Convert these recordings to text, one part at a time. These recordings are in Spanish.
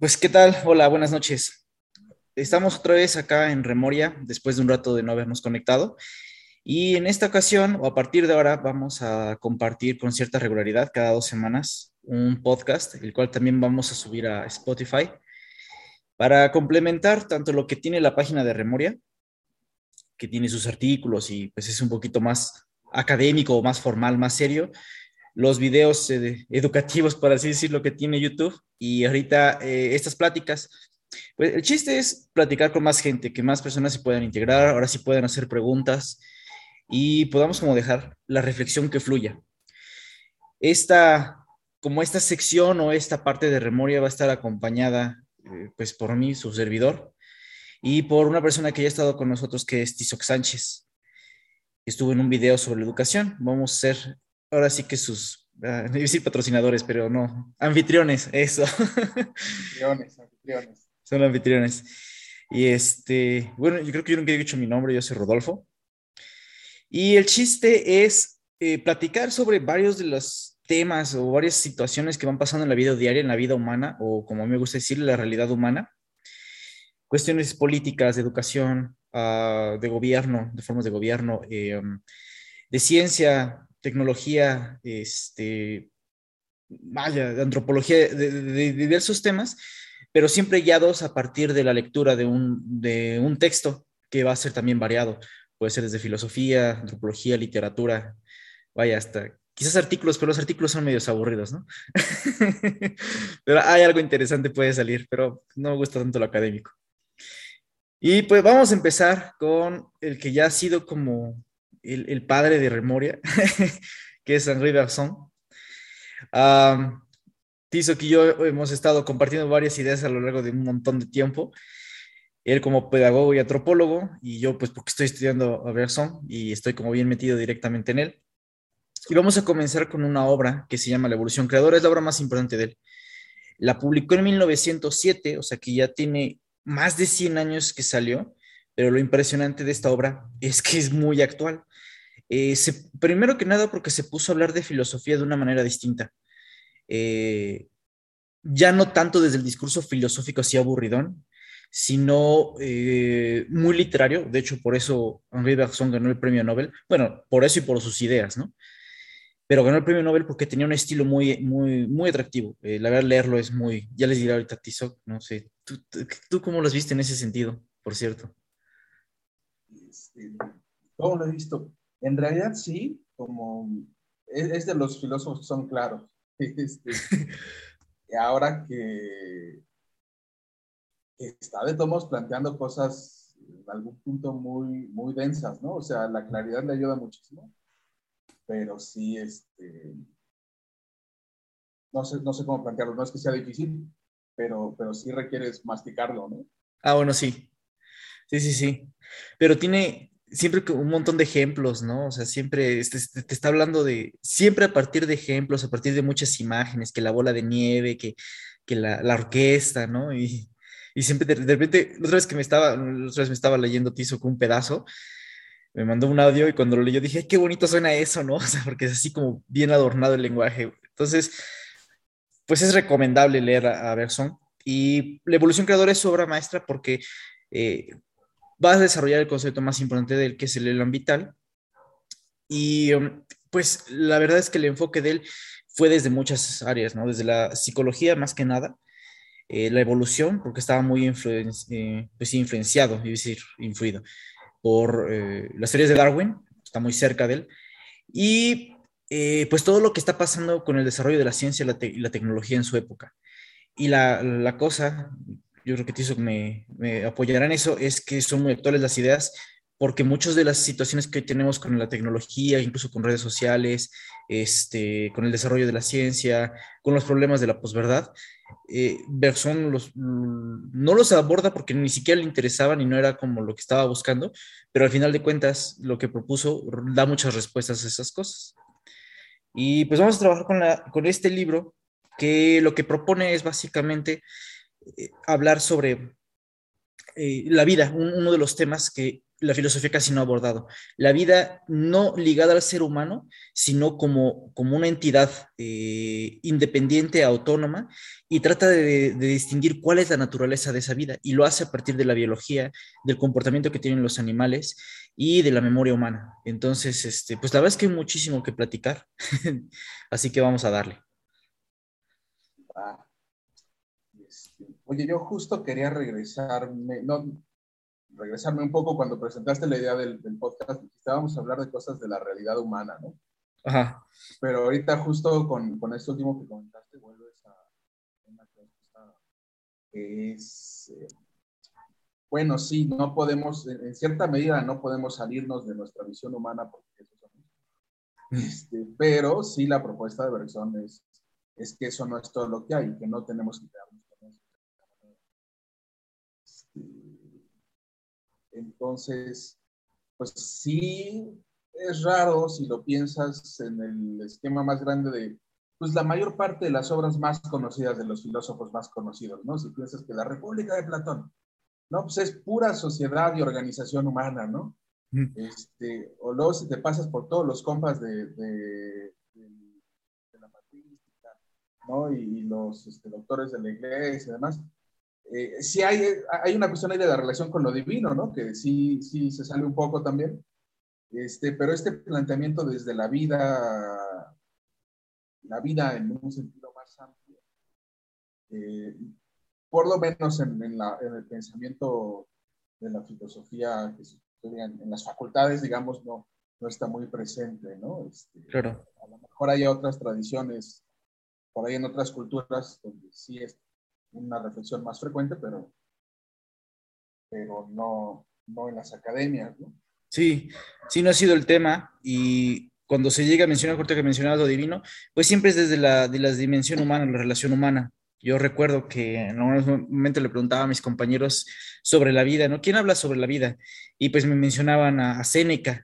Pues, ¿qué tal? Hola, buenas noches. Estamos otra vez acá en Remoria, después de un rato de no habernos conectado. Y en esta ocasión, o a partir de ahora, vamos a compartir con cierta regularidad, cada 2 semanas, un podcast, el cual también vamos a subir a Spotify, para complementar tanto lo que tiene la página de Remoria, que tiene sus artículos y pues es un poquito más académico, más formal, más serio, los videos educativos, por así decirlo, que tiene YouTube, y ahorita estas pláticas. Pues el chiste es platicar con más gente, que más personas se puedan integrar, ahora sí puedan hacer preguntas y podamos como dejar la reflexión que fluya. Esta, como esta sección o esta parte de Remoria va a estar acompañada pues por mí, su servidor, y por una persona que ya ha estado con nosotros, que es Tizoc Sánchez. Estuvo en un video sobre educación. Vamos a ser ahora sí que sus, iba a decir patrocinadores, pero no, anfitriones, eso. Anfitriones, anfitriones. Son anfitriones. Y bueno, yo creo que yo nunca he dicho mi nombre, yo soy Rodolfo. Y el chiste es platicar sobre varios de los temas o varias situaciones que van pasando en la vida diaria, en la vida humana, o como a mí me gusta decir, la realidad humana. Cuestiones políticas, de educación, de gobierno, de formas de gobierno, de ciencia, tecnología, vaya, de antropología, de diversos temas, pero siempre guiados a partir de la lectura de un texto que va a ser también variado. Puede ser desde filosofía, antropología, literatura, vaya, hasta quizás artículos, pero los artículos son medios aburridos, ¿no? Pero hay algo interesante puede salir, pero no me gusta tanto lo académico. Y pues vamos a empezar con el que ya ha sido como el padre de Remoria, que es Henri Bergson. Um, Tizo y yo hemos estado compartiendo varias ideas a lo largo de un montón de tiempo. Él como pedagogo y antropólogo, y yo pues porque estoy estudiando a Bergson y estoy como bien metido directamente en él. Y vamos a comenzar con una obra que se llama La Evolución Creadora, es la obra más importante de él. La publicó en 1907, o sea que ya tiene más de 100 años que salió, pero lo impresionante de esta obra es que es muy actual. Primero que nada porque se puso a hablar de filosofía de una manera distinta. Eh, ya no tanto desde el discurso filosófico así aburridón, sino muy literario. De hecho, por eso Henri Bergson ganó el premio Nobel. Bueno, por eso y por sus ideas, ¿no? Pero ganó el premio Nobel porque tenía un estilo muy, muy, muy atractivo. La verdad, leerlo es muy, ya les diré ahorita a Tizoc, no sé, ¿tú cómo lo has visto en ese sentido, por cierto? Este, ¿Cómo lo he visto? En realidad sí, como es de los filósofos que son claros. Este, ahora que está de tomos planteando cosas en algún punto muy, muy densas, ¿no? O sea, la claridad le ayuda muchísimo, pero sí, no sé cómo plantearlo. No es que sea difícil, pero sí requieres masticarlo, ¿no? Ah, bueno, sí, sí, sí, sí. Pero tiene siempre un montón de ejemplos, ¿no? O sea, siempre te está hablando de, siempre a partir de ejemplos, a partir de muchas imágenes, que la bola de nieve, que la orquesta, ¿no? Y siempre de repente, la otra vez me estaba leyendo Tizo con un pedazo, me mandó un audio y cuando lo leyó dije, "Ay, qué bonito suena eso, ¿no?" O sea, porque es así como bien adornado el lenguaje. Entonces, pues es recomendable leer a Bergson. Y La Evolución Creadora es su obra maestra porque eh, va a desarrollar el concepto más importante del que es el elan vital. Y pues la verdad es que el enfoque de él fue desde muchas áreas, ¿no? Desde la psicología más que nada, la evolución, porque estaba muy pues, sí, influenciado, es decir, influido por las teorías de Darwin, está muy cerca de él, y pues todo lo que está pasando con el desarrollo de la ciencia y la tecnología en su época. Y la cosa, yo creo que Tizo me apoyará en eso, es que son muy actuales las ideas, porque muchas de las situaciones que hoy tenemos con la tecnología, incluso con redes sociales, con el desarrollo de la ciencia, con los problemas de la posverdad, Bergson no los aborda porque ni siquiera le interesaban y no era como lo que estaba buscando, pero al final de cuentas lo que propuso da muchas respuestas a esas cosas. Y pues vamos a trabajar con este libro que lo que propone es básicamente hablar sobre la vida, uno de los temas que la filosofía casi no ha abordado. La vida no ligada al ser humano, sino como una entidad independiente, autónoma, y trata de distinguir cuál es la naturaleza de esa vida, y lo hace a partir de la biología, del comportamiento que tienen los animales y de la memoria humana. Entonces, pues la verdad es que hay muchísimo que platicar, así que vamos a darle. Ah, oye, yo justo quería regresarme, no, regresarme un poco cuando presentaste la idea del podcast, estábamos a hablar de cosas de la realidad humana, ¿no? Ajá. Pero ahorita justo con esto último que comentaste, vuelves a una cosa que es, bueno, sí, no podemos, en cierta medida no podemos salirnos de nuestra visión humana porque eso somos. Pero sí la propuesta de Bergson es que eso no es todo lo que hay, que no tenemos que quedarnos con eso. Este, entonces, pues sí, es raro si lo piensas en el esquema más grande de, pues la mayor parte de las obras más conocidas de los filósofos más conocidos, ¿no? Si piensas que la República de Platón, ¿no? Pues es pura sociedad y organización humana, ¿no? O luego si te pasas por todos los compas de la patrística, ¿no? Y los doctores de la iglesia y demás, sí hay una cuestión ahí de la relación con lo divino, ¿no? Que sí, sí se sale un poco también. Pero este planteamiento desde la vida en un sentido más amplio, eh, por lo menos en el pensamiento de la filosofía que se estudia en las facultades, digamos, no está muy presente, ¿no? Claro. A lo mejor hay otras tradiciones, por ahí en otras culturas, donde sí es una reflexión más frecuente, pero no en las academias, ¿no? Sí, sí, no ha sido el tema, y cuando se llega a mencionar, ahorita que mencionabas lo divino, pues siempre es desde la dimensión humana, la relación humana. Yo recuerdo que en algún momento le preguntaba a mis compañeros sobre la vida, ¿no? ¿Quién habla sobre la vida? Y pues me mencionaban a Séneca,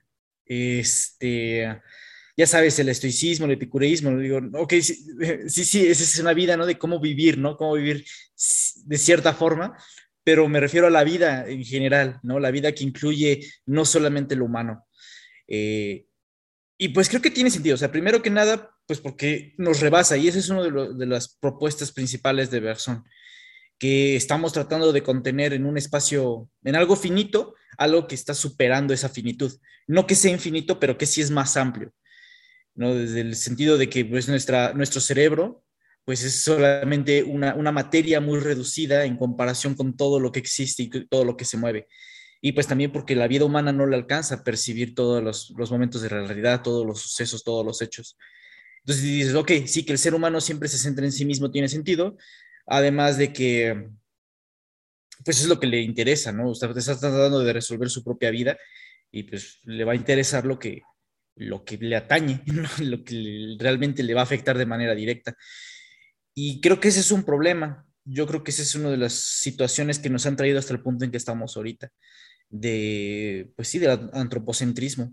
ya sabes, el estoicismo, el epicureísmo. Digo, ok, sí, sí, sí, esa es una vida, ¿no? De cómo vivir, ¿no? Cómo vivir de cierta forma, pero me refiero a la vida en general, ¿no? La vida que incluye no solamente lo humano. Eh, y pues creo que tiene sentido. O sea, primero que nada, pues porque nos rebasa, y esa es una de las propuestas principales de Bergson, que estamos tratando de contener en un espacio, en algo finito, algo que está superando esa finitud. No que sea infinito, pero que sí es más amplio, ¿no? Desde el sentido de que pues, nuestro cerebro pues es solamente una materia muy reducida en comparación con todo lo que existe y todo lo que se mueve. Y pues también porque la vida humana no le alcanza a percibir todos los momentos de la realidad, todos los sucesos, todos los hechos. Entonces dices, ok, sí que el ser humano siempre se centra en sí mismo, tiene sentido, además de que pues es lo que le interesa, ¿no? Usted está tratando de resolver su propia vida, y pues le va a interesar lo que le atañe, ¿no? Lo que realmente le va a afectar de manera directa. Y creo que ese es un problema. Yo creo que esa es una de las situaciones que nos han traído hasta el punto en que estamos ahorita, pues sí, del antropocentrismo,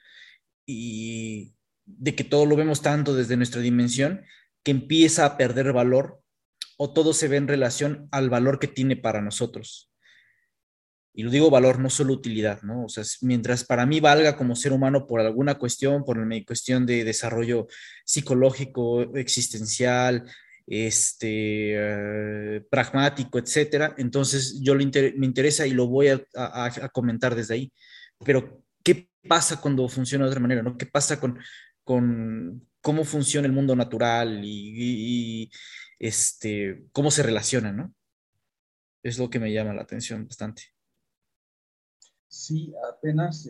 y de que todo lo vemos tanto desde nuestra dimensión que empieza a perder valor, o todo se ve en relación al valor que tiene para nosotros. Y lo digo valor, no solo utilidad, ¿no? O sea, mientras para mí valga como ser humano por alguna cuestión, por mi cuestión de desarrollo psicológico, existencial, pragmático, etcétera, entonces me interesa y lo voy a comentar desde ahí. Pero, ¿qué pasa cuando funciona de otra manera, ¿no? ¿Qué pasa con cómo funciona el mundo natural y cómo se relaciona, ¿no? Es lo que me llama la atención bastante. Sí, apenas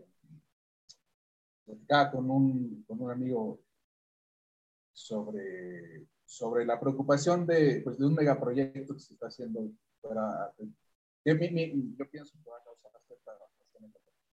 platicaba con un amigo sobre la preocupación pues, de un megaproyecto que se está haciendo para, yo pienso que va a causar cierta devastación.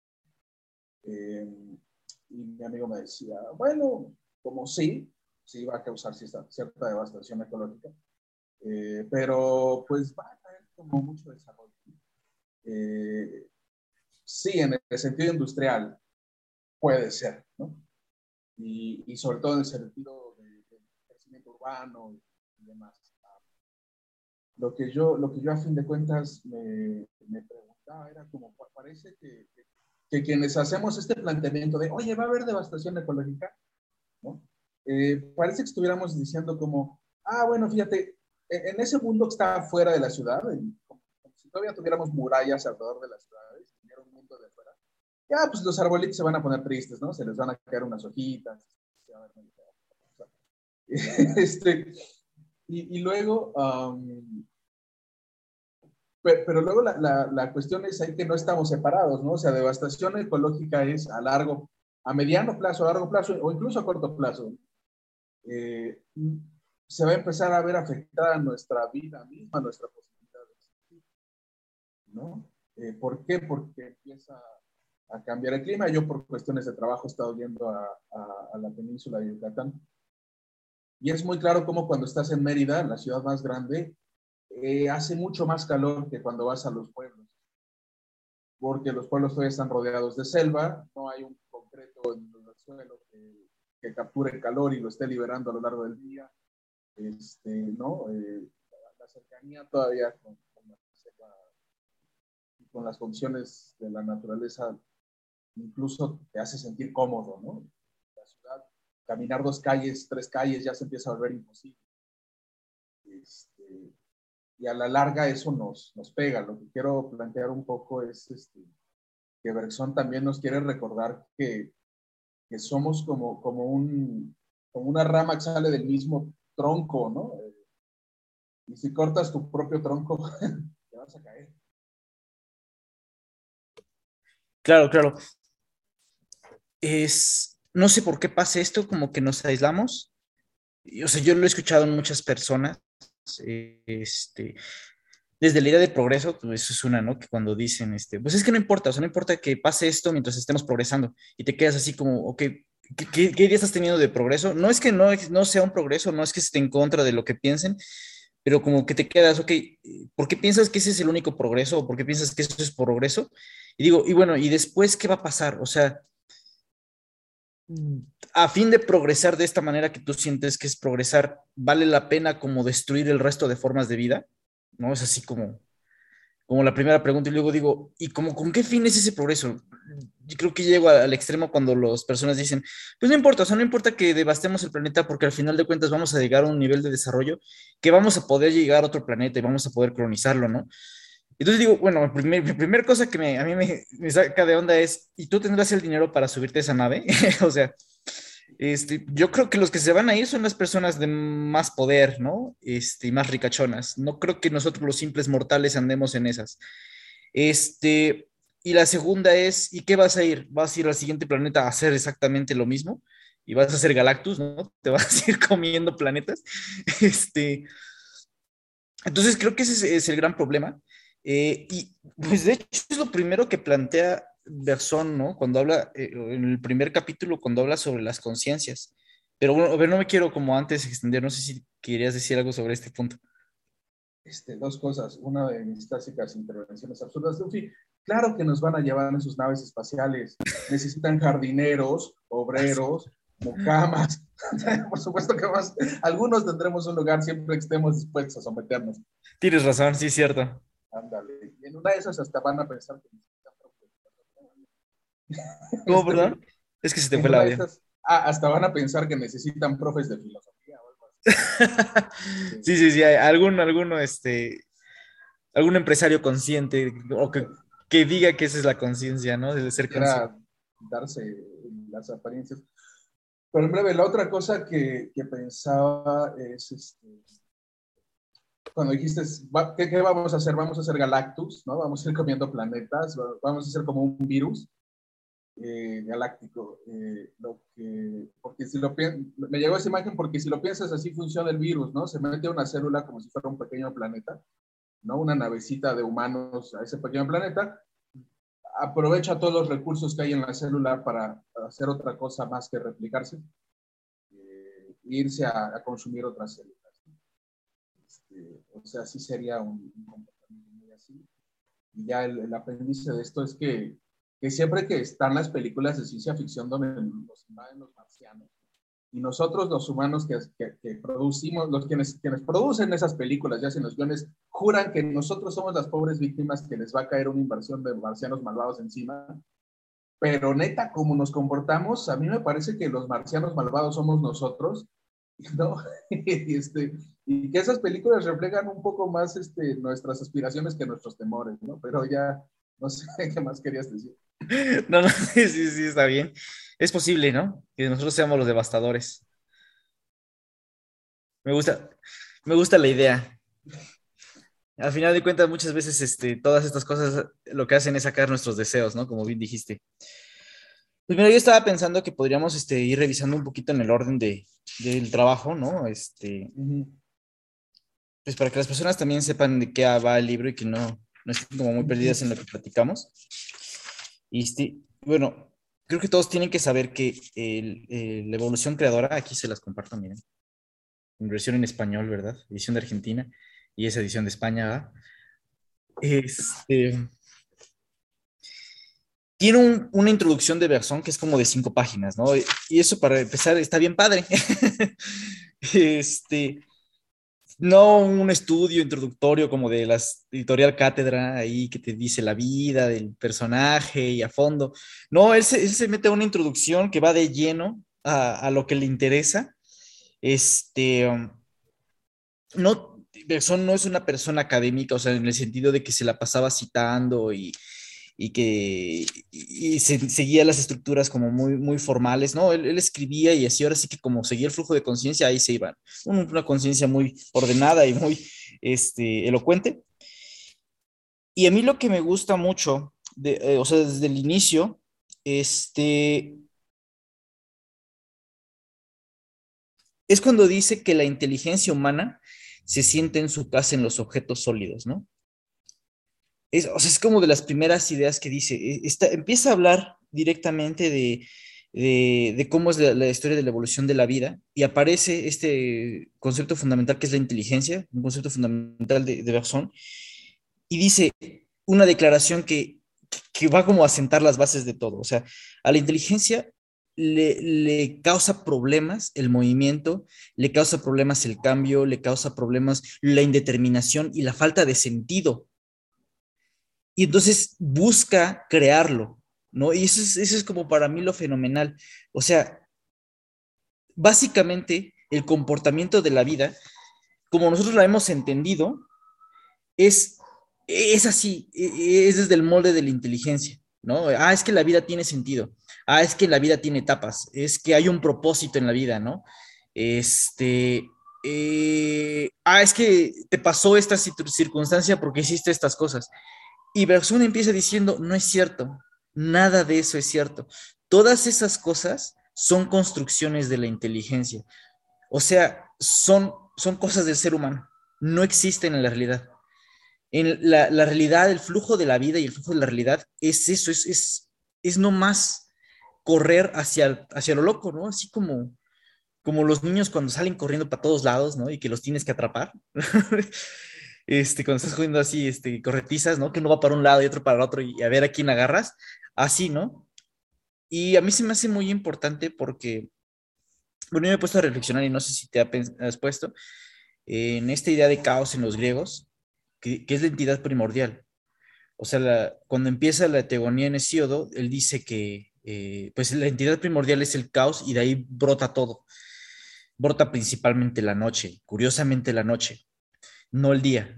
Y mi amigo me decía, bueno, como sí va a causar cierta devastación ecológica, pero pues va a traer como mucho desarrollo. Eh, sí, en el sentido industrial puede ser, ¿no? Y sobre todo en el sentido de crecimiento urbano demás. Lo que yo a fin de cuentas me pregunto era como, parece que quienes hacemos este planteamiento de, oye, va a haber devastación ecológica, ¿no? Parece que estuviéramos diciendo como, bueno, fíjate, en ese mundo que está fuera de la ciudad, como si todavía tuviéramos murallas alrededor de las ciudades, tuviera un mundo de fuera, ya, pues los arbolitos se van a poner tristes, ¿no? Se les van a caer unas hojitas. Este, y luego, pero luego la cuestión es ahí que no estamos separados, ¿no? O sea, devastación ecológica es a mediano plazo, a largo plazo o incluso a corto plazo. Eh, se va a empezar a ver afectada nuestra vida misma, nuestra posibilidad de existir, ¿no? ¿Por qué? Porque empieza a cambiar el clima. Yo por cuestiones de trabajo he estado yendo a la península de Yucatán y es muy claro cómo cuando estás en Mérida, la ciudad más grande, hace mucho más calor que cuando vas a los pueblos, porque los pueblos todavía están rodeados de selva, no hay un concreto en el suelo que capture el calor y lo esté liberando a lo largo del día, ¿no? La cercanía todavía con la selva y con las condiciones de la naturaleza incluso te hace sentir cómodo, ¿no? La ciudad, caminar 2 calles, 3 calles ya se empieza a volver imposible. Y a la larga eso nos pega. Lo que quiero plantear un poco es que Bergson también nos quiere recordar que somos como una rama que sale del mismo tronco, ¿no? Y si cortas tu propio tronco, te vas a caer. Claro, claro. No sé por qué pasa esto, como que nos aislamos. O sea, yo lo he escuchado en muchas personas, eh, este, desde la idea de progreso, pues eso es una, ¿no? Que cuando dicen, pues es que no importa, o sea, no importa que pase esto mientras estemos progresando y te quedas así como, ok, ¿qué idea estás teniendo de progreso? No es que no sea un progreso, no es que esté en contra de lo que piensen, pero como que te quedas, ok, ¿por qué piensas que ese es el único progreso o por qué piensas que eso es progreso? Y digo, y bueno, ¿y después qué va a pasar? O sea, a fin de progresar de esta manera que tú sientes que es progresar, ¿vale la pena como destruir el resto de formas de vida? ¿No? Es así como la primera pregunta y luego digo, ¿y como con qué fin es ese progreso? Yo creo que llego al extremo cuando las personas dicen, pues no importa, o sea, no importa que devastemos el planeta porque al final de cuentas vamos a llegar a un nivel de desarrollo que vamos a poder llegar a otro planeta y vamos a poder colonizarlo, ¿no? Entonces digo, bueno, mi primer cosa que a mí me saca de onda es, ¿y tú tendrás el dinero para subirte a esa nave? O sea, yo creo que los que se van a ir son las personas de más poder, ¿no? Y más ricachonas. No creo que nosotros los simples mortales andemos en esas. Este, y la segunda es, ¿y qué vas a ir? ¿Vas a ir al siguiente planeta a hacer exactamente lo mismo? Y vas a hacer Galactus, ¿no? Te vas a ir comiendo planetas. Este, entonces creo que ese es el gran problema. Y pues de hecho es lo primero que plantea Berzón, ¿no? Cuando habla, en el primer capítulo, cuando habla sobre las conciencias. Pero bueno, a ver, no me quiero como antes extender, no sé si querías decir algo sobre este punto. 2 cosas. Una de mis clásicas intervenciones absurdas. Luffy, claro que nos van a llevar en sus naves espaciales. Necesitan jardineros, obreros, mucamas. Por supuesto que más. Algunos tendremos un lugar siempre que estemos dispuestos a someternos. Tienes razón, sí es cierto. Ándale. Y en una de esas hasta van a pensar que necesitan ¿Cómo, perdón? Es que se te en fue la una de vida. esas, hasta van a pensar que necesitan profes de filosofía o algo así. Sí, sí, sí, hay algún empresario consciente o que diga que esa es la conciencia, ¿no? De ser consciente. Quisiera darse las apariencias. Pero en breve, la otra cosa que pensaba es, cuando dijiste, ¿qué vamos a hacer? Vamos a hacer Galactus, ¿no? Vamos a ir comiendo planetas, vamos a hacer como un virus galáctico. Porque si me llegó esa imagen porque si lo piensas así funciona el virus, ¿no? Se mete una célula como si fuera un pequeño planeta, ¿no? Una navecita de humanos a ese pequeño planeta, aprovecha todos los recursos que hay en la célula para hacer otra cosa más que replicarse, e irse a consumir otras células. O sea, sí sería un comportamiento muy así. Y ya el apéndice de esto es que siempre que están las películas de ciencia ficción donde nos invaden los marcianos, y nosotros los humanos que producimos, quienes producen esas películas, ya sean los guiones juran que nosotros somos las pobres víctimas que les va a caer una invasión de marcianos malvados encima, pero neta, como nos comportamos, a mí me parece que los marcianos malvados somos nosotros, ¿no? Y que esas películas reflejan un poco más nuestras aspiraciones que nuestros temores, ¿no? Pero ya, no sé qué más querías decir. No, no, sí, sí, sí, está bien. Es posible, ¿no? Que nosotros seamos los devastadores. Me gusta, me gusta la idea. Al final de cuentas, muchas veces, todas estas cosas lo que hacen es sacar nuestros deseos, ¿no? Como bien dijiste. Pues mira, yo estaba pensando que podríamos, ir revisando un poquito en el orden del trabajo, ¿no? Ujú. Pues para que las personas también sepan de qué va el libro y que no estén como muy perdidas en lo que platicamos. Bueno, creo que todos tienen que saber que la evolución creadora, aquí se las comparto, miren, en versión en español, ¿verdad? Edición de Argentina y esa edición de España, ¿verdad? Este, tiene una introducción de Berzón que es como de 5 páginas, ¿no? Y eso para empezar está bien padre. Este, no un estudio introductorio como de la editorial Cátedra ahí que te dice la vida del personaje y a fondo. No, él se mete a una introducción que va de lleno a lo que le interesa. Este, um, no, Berzón no es una persona académica, o sea, en el sentido de que se la pasaba citando y seguía las estructuras como muy, muy formales, ¿no? Él escribía y así, ahora sí que como seguía el flujo de conciencia, ahí se iba. Una conciencia muy ordenada y muy elocuente. Y a mí lo que me gusta mucho, o sea, desde el inicio, este, es cuando dice que la inteligencia humana se siente en su casa en los objetos sólidos, ¿no? O sea, es como de las primeras ideas que dice. Empieza a hablar directamente de cómo es la historia de la evolución de la vida y aparece este concepto fundamental que es la inteligencia, un concepto fundamental de Bergson, y dice una declaración que va como a sentar las bases de todo. O sea, a la inteligencia le causa problemas el movimiento, le causa problemas el cambio, le causa problemas la indeterminación y la falta de sentido, y entonces busca crearlo, ¿no? Y eso es como para mí lo fenomenal. O sea, básicamente el comportamiento de la vida, como nosotros la hemos entendido, es, es así, es desde el molde de la inteligencia, ¿no? Ah, es que la vida tiene sentido. Ah, es que la vida tiene etapas. Es que hay un propósito en la vida, ¿no? Este, es que te pasó esta circunstancia porque hiciste estas cosas. Y Bergson empieza diciendo, no es cierto, nada de eso es cierto. Todas esas cosas son construcciones de la inteligencia. O sea, son cosas del ser humano. No existen en la realidad. En la realidad, el flujo de la vida y el flujo de la realidad es eso, es no más correr hacia lo loco, ¿no? Así como los niños cuando salen corriendo para todos lados, ¿no? Y que los tienes que atrapar. Cuando estás jugando así, corretizas, ¿no? Que uno va para un lado y otro para el otro y a ver a quién agarras. Así, ¿no? Y a mí se me hace muy importante porque, bueno, yo me he puesto a reflexionar y no sé si has puesto en esta idea de caos en los griegos, que es la entidad primordial. O sea, cuando empieza la teogonía en Hesíodo, él dice que, pues la entidad primordial es el caos y de ahí brota todo. Brota principalmente la noche, curiosamente la noche, no el día.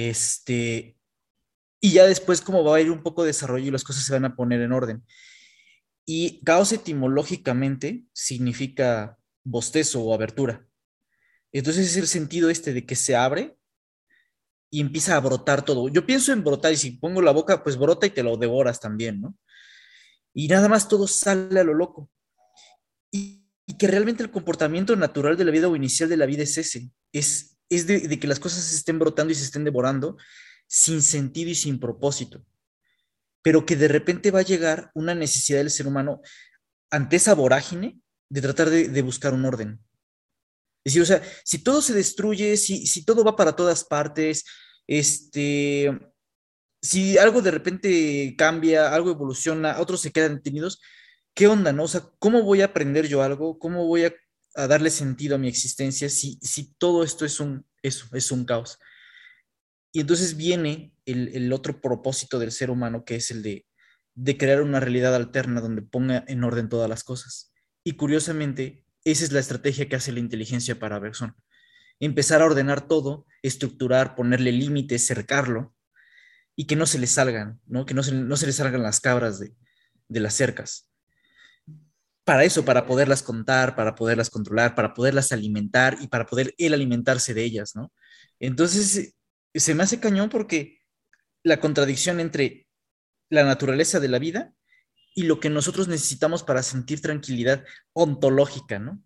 Y ya después como va a ir un poco de desarrollo y las cosas se van a poner en orden. Y caos etimológicamente significa bostezo o abertura. Entonces es el sentido de que se abre y empieza a brotar todo. Yo pienso en brotar y si pongo la boca, pues brota y te lo devoras también, ¿no? Y nada más todo sale a lo loco. Y que realmente el comportamiento natural de la vida o inicial de la vida es ese, es de que las cosas se estén brotando y se estén devorando sin sentido y sin propósito, pero que de repente va a llegar una necesidad del ser humano ante esa vorágine de tratar de buscar un orden. Es decir, o sea, si todo se destruye, si todo va para todas partes, este, si algo de repente cambia, algo evoluciona, otros se quedan detenidos, ¿qué onda, no? O sea, ¿cómo voy a aprender yo algo? ¿Cómo voy a darle sentido a mi existencia si todo esto es un caos? Y entonces viene el otro propósito del ser humano, que es el de crear una realidad alterna donde ponga en orden todas las cosas. Y curiosamente, esa es la estrategia que hace la inteligencia para Bergson. Empezar a ordenar todo, estructurar, ponerle límites, cercarlo, y que no se le salgan, ¿no? Que no se le salgan las cabras de las cercas. Para eso, para poderlas contar, para poderlas controlar, para poderlas alimentar y para poder él alimentarse de ellas, ¿no? Entonces, se me hace cañón porque la contradicción entre la naturaleza de la vida y lo que nosotros necesitamos para sentir tranquilidad ontológica, ¿no?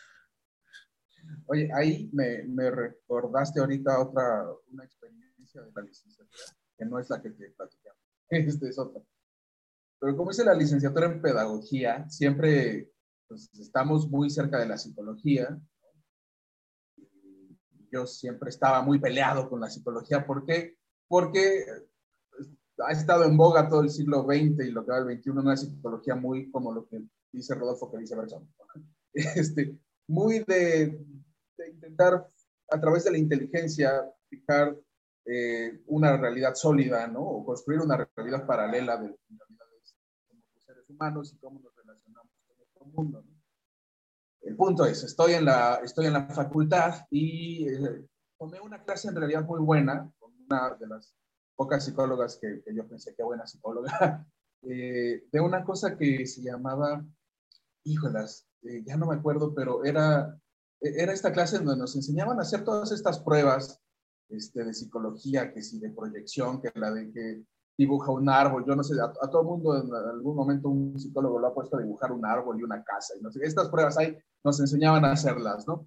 Oye, ahí me recordaste ahorita una experiencia de la licenciatura, que no es la que te platicamos, este es otra. Pero como hice la licenciatura en pedagogía, siempre pues, estamos muy cerca de la psicología. Yo siempre estaba muy peleado con la psicología. ¿Por qué? Porque ha estado en boga todo el siglo XX y lo que va el XXI, una psicología muy como lo que dice Rodolfo, que dice Bergson. Este, muy de intentar a través de la inteligencia fijar una realidad sólida, ¿no? O construir una realidad paralela de realidades como seres humanos y cómo nos relacionamos con nuestro mundo, ¿no? El punto es, estoy en la facultad y tomé una clase en realidad muy buena con una de las pocas psicólogas que yo pensé que buena psicóloga, de una cosa que se llamaba, híjolas, ya no me acuerdo, pero era esta clase en donde nos enseñaban a hacer todas estas pruebas de psicología, que si de proyección, que la de que dibuja un árbol, yo no sé, a todo mundo en algún momento un psicólogo lo ha puesto a dibujar un árbol y una casa, y no sé, estas pruebas ahí nos enseñaban a hacerlas, ¿no?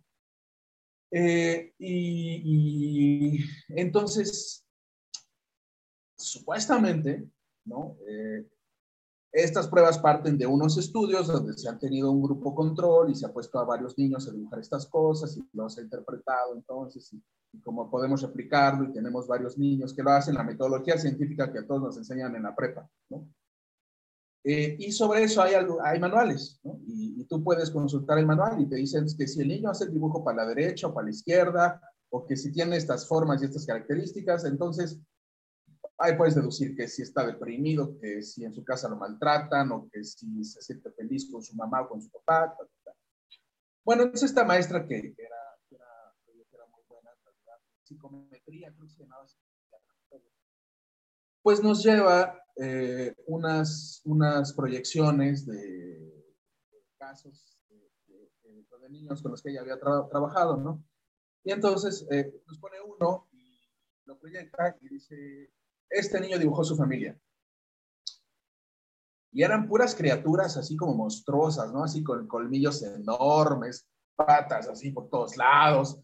Y entonces, supuestamente, ¿no? Estas pruebas parten de unos estudios donde se han tenido un grupo control y se ha puesto a varios niños a dibujar estas cosas y los ha interpretado entonces y cómo podemos replicarlo y tenemos varios niños que lo hacen, la metodología científica que a todos nos enseñan en la prepa, ¿no? Y sobre eso hay manuales, ¿no? Y tú puedes consultar el manual y te dicen que si el niño hace el dibujo para la derecha o para la izquierda, o que si tiene estas formas y estas características, entonces ahí puedes deducir que si está deprimido, que si en su casa lo maltratan, o que si se siente feliz con su mamá o con su papá. Ta, ta, ta. Bueno, entonces esta maestra que era muy buena, psicometría, creo que se llamaba, pues nos lleva unas proyecciones de casos de niños con los que ella había trabajado, ¿no? Y entonces nos pone uno y lo proyecta y dice, este niño dibujó su familia. Y eran puras criaturas así como monstruosas, ¿no? Así con colmillos enormes, patas así por todos lados,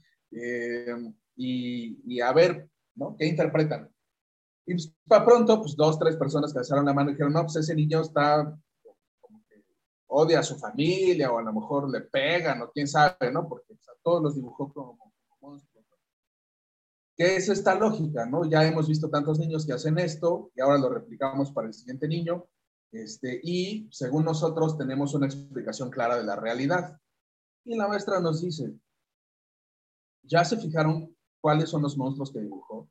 y a ver, ¿no? ¿Qué interpretan? Y pues, para pronto, pues 2, 3 personas que alzaron la mano y dijeron, no, pues ese niño está como que odia a su familia o a lo mejor le pegan o quién sabe, ¿no? Porque pues, a todos los dibujó como monstruos. ¿Qué es esta lógica, no? Ya hemos visto tantos niños que hacen esto y ahora lo replicamos para el siguiente niño. Y según nosotros tenemos una explicación clara de la realidad. Y la maestra nos dice, ¿ya se fijaron cuáles son los monstruos que dibujó?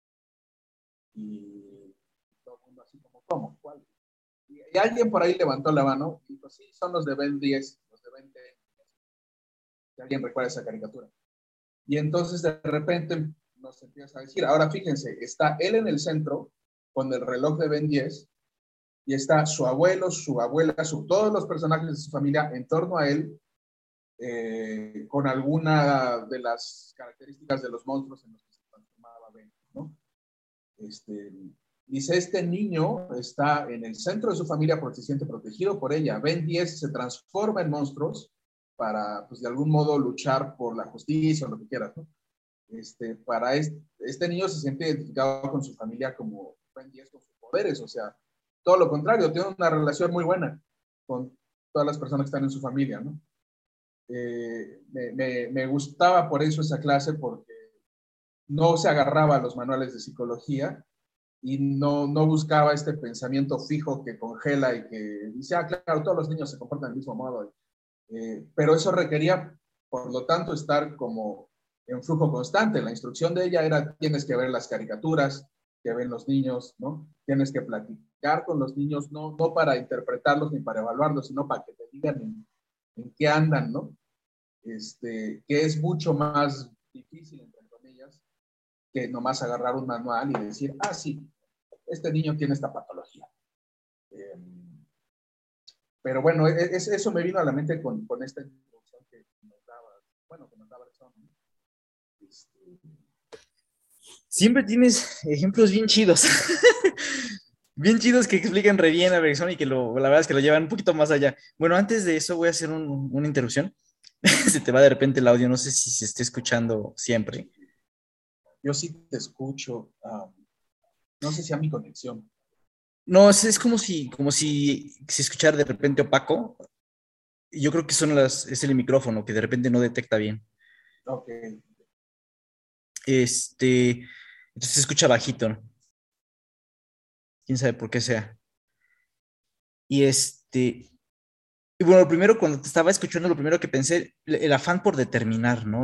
Y todo el mundo así como, ¿cómo? ¿Cuál? Y alguien por ahí levantó la mano y dijo, sí, son los de Ben 10, los de Ben 10. Si alguien recuerda esa caricatura. Y entonces de repente nos empieza a decir, ahora fíjense, está él en el centro con el reloj de Ben 10 y está su abuelo, su abuela, todos los personajes de su familia en torno a él, con alguna de las características de los monstruos en los que se transformaba Ben, ¿no? Dice, este niño está en el centro de su familia porque se siente protegido por ella. Ben 10 se transforma en monstruos para, pues, de algún modo luchar por la justicia o lo que quieras, ¿no? Para este niño se siente identificado con su familia como Ben 10 con sus poderes, o sea, todo lo contrario, tiene una relación muy buena con todas las personas que están en su familia, ¿no? Me gustaba por eso esa clase, porque no se agarraba a los manuales de psicología y no buscaba este pensamiento fijo que congela y que dice, ah, claro, todos los niños se comportan del mismo modo. Pero eso requería, por lo tanto, estar como en flujo constante. La instrucción de ella era, tienes que ver las caricaturas que ven los niños, ¿no? Tienes que platicar con los niños, no para interpretarlos ni para evaluarlos, sino para que te digan en qué andan, ¿no? Que es mucho más difícil, entre comillas, que nomás agarrar un manual y decir, ah, sí, este niño tiene esta patología. Pero bueno, eso me vino a la mente con esta introducción que nos daba, bueno, que nos daba el son, ¿no? Siempre tienes ejemplos bien chidos. Bien chidos que explican re bien a Bergson y que la verdad es que lo llevan un poquito más allá. Bueno, antes de eso voy a hacer una interrupción. Se te va de repente el audio, no sé si se esté escuchando siempre. Yo sí te escucho. No sé si a mi conexión. No, es como si se escuchara de repente opaco. Yo creo que es el micrófono que de repente no detecta bien. Ok. Entonces se escucha bajito, ¿no? Quién sabe por qué sea. Y y bueno, lo primero, cuando te estaba escuchando, lo primero que pensé, el afán por determinar, ¿no?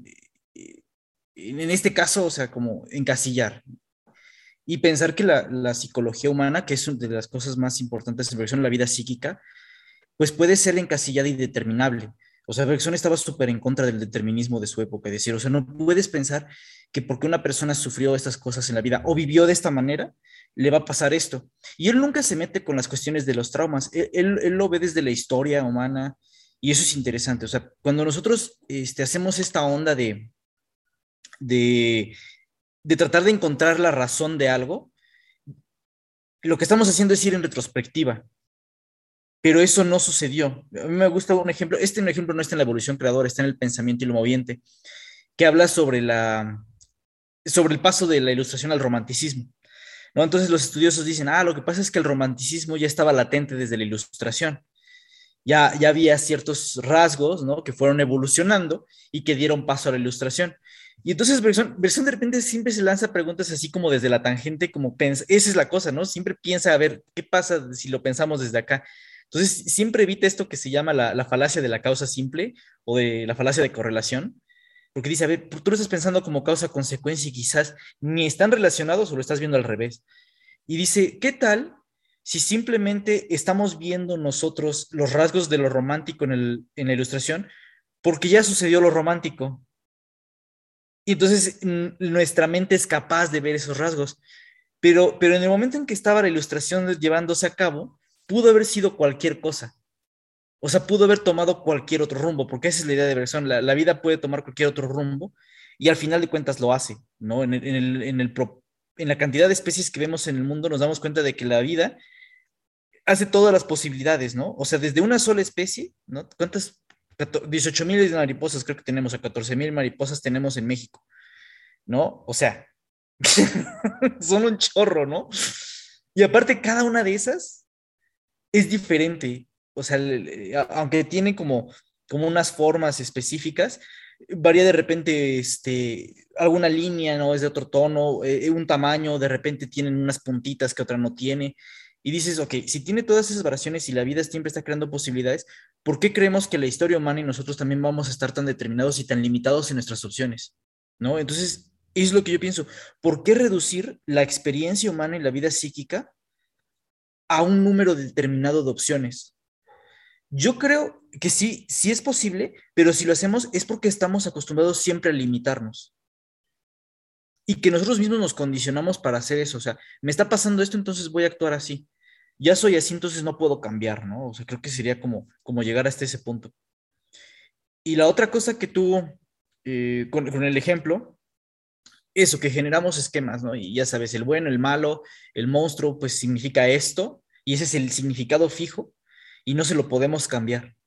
En este caso, o sea, como encasillar. Y pensar que la psicología humana, que es una de las cosas más importantes en la vida psíquica, pues puede ser encasillada y determinable. O sea, Bergson estaba súper en contra del determinismo de su época, es decir, o sea, no puedes pensar que porque una persona sufrió estas cosas en la vida o vivió de esta manera, le va a pasar esto. Y él nunca se mete con las cuestiones de los traumas, él lo ve desde la historia humana y eso es interesante. O sea, cuando nosotros hacemos esta onda de, de tratar de encontrar la razón de algo, lo que estamos haciendo es ir en retrospectiva, pero eso no sucedió. A mí me gusta un ejemplo, un ejemplo no está en la evolución creadora, está en el pensamiento y lo moviente, que habla sobre el paso de la ilustración al romanticismo, ¿no? Entonces los estudiosos dicen, lo que pasa es que el romanticismo ya estaba latente desde la ilustración, ya había ciertos rasgos, ¿no? Que fueron evolucionando y que dieron paso a la ilustración. Y entonces Bergson de repente siempre se lanza preguntas así como desde la tangente, esa es la cosa, ¿no? Siempre piensa, a ver, ¿qué pasa si lo pensamos desde acá? Entonces siempre evita esto que se llama la falacia de la causa simple o de la falacia de correlación, porque dice, a ver, tú lo estás pensando como causa-consecuencia y quizás ni están relacionados o lo estás viendo al revés. Y dice, ¿qué tal si simplemente estamos viendo nosotros los rasgos de lo romántico en la ilustración porque ya sucedió lo romántico? Y entonces nuestra mente es capaz de ver esos rasgos. Pero en el momento en que estaba la ilustración llevándose a cabo, pudo haber sido cualquier cosa. O sea, pudo haber tomado cualquier otro rumbo, porque esa es la idea de Bergson. La vida puede tomar cualquier otro rumbo y al final de cuentas lo hace, ¿no? En la cantidad de especies que vemos en el mundo nos damos cuenta de que la vida hace todas las posibilidades, ¿no? O sea, desde una sola especie, ¿no? ¿Cuántas? 18,000 mariposas creo que tenemos, a 14,000 mariposas tenemos en México, ¿no? O sea, son un chorro, ¿no? Y aparte, cada una de esas es diferente. O sea, aunque tiene como unas formas específicas, varía de repente alguna línea, ¿no? Es de otro tono, un tamaño, de repente tienen unas puntitas que otra no tiene. Y dices, ok, si tiene todas esas variaciones y la vida siempre está creando posibilidades, ¿por qué creemos que la historia humana y nosotros también vamos a estar tan determinados y tan limitados en nuestras opciones? ¿No? Entonces, es lo que yo pienso. ¿Por qué reducir la experiencia humana y la vida psíquica a un número determinado de opciones? Yo creo que sí, sí es posible, pero si lo hacemos es porque estamos acostumbrados siempre a limitarnos y que nosotros mismos nos condicionamos para hacer eso. O sea, me está pasando esto, entonces voy a actuar así. Ya soy así, entonces no puedo cambiar, ¿no? O sea, creo que sería como llegar hasta ese punto. Y la otra cosa que tú, con el ejemplo, eso, que generamos esquemas, ¿no? Y ya sabes, el bueno, el malo, el monstruo, pues significa esto, y ese es el significado fijo, y no se lo podemos cambiar.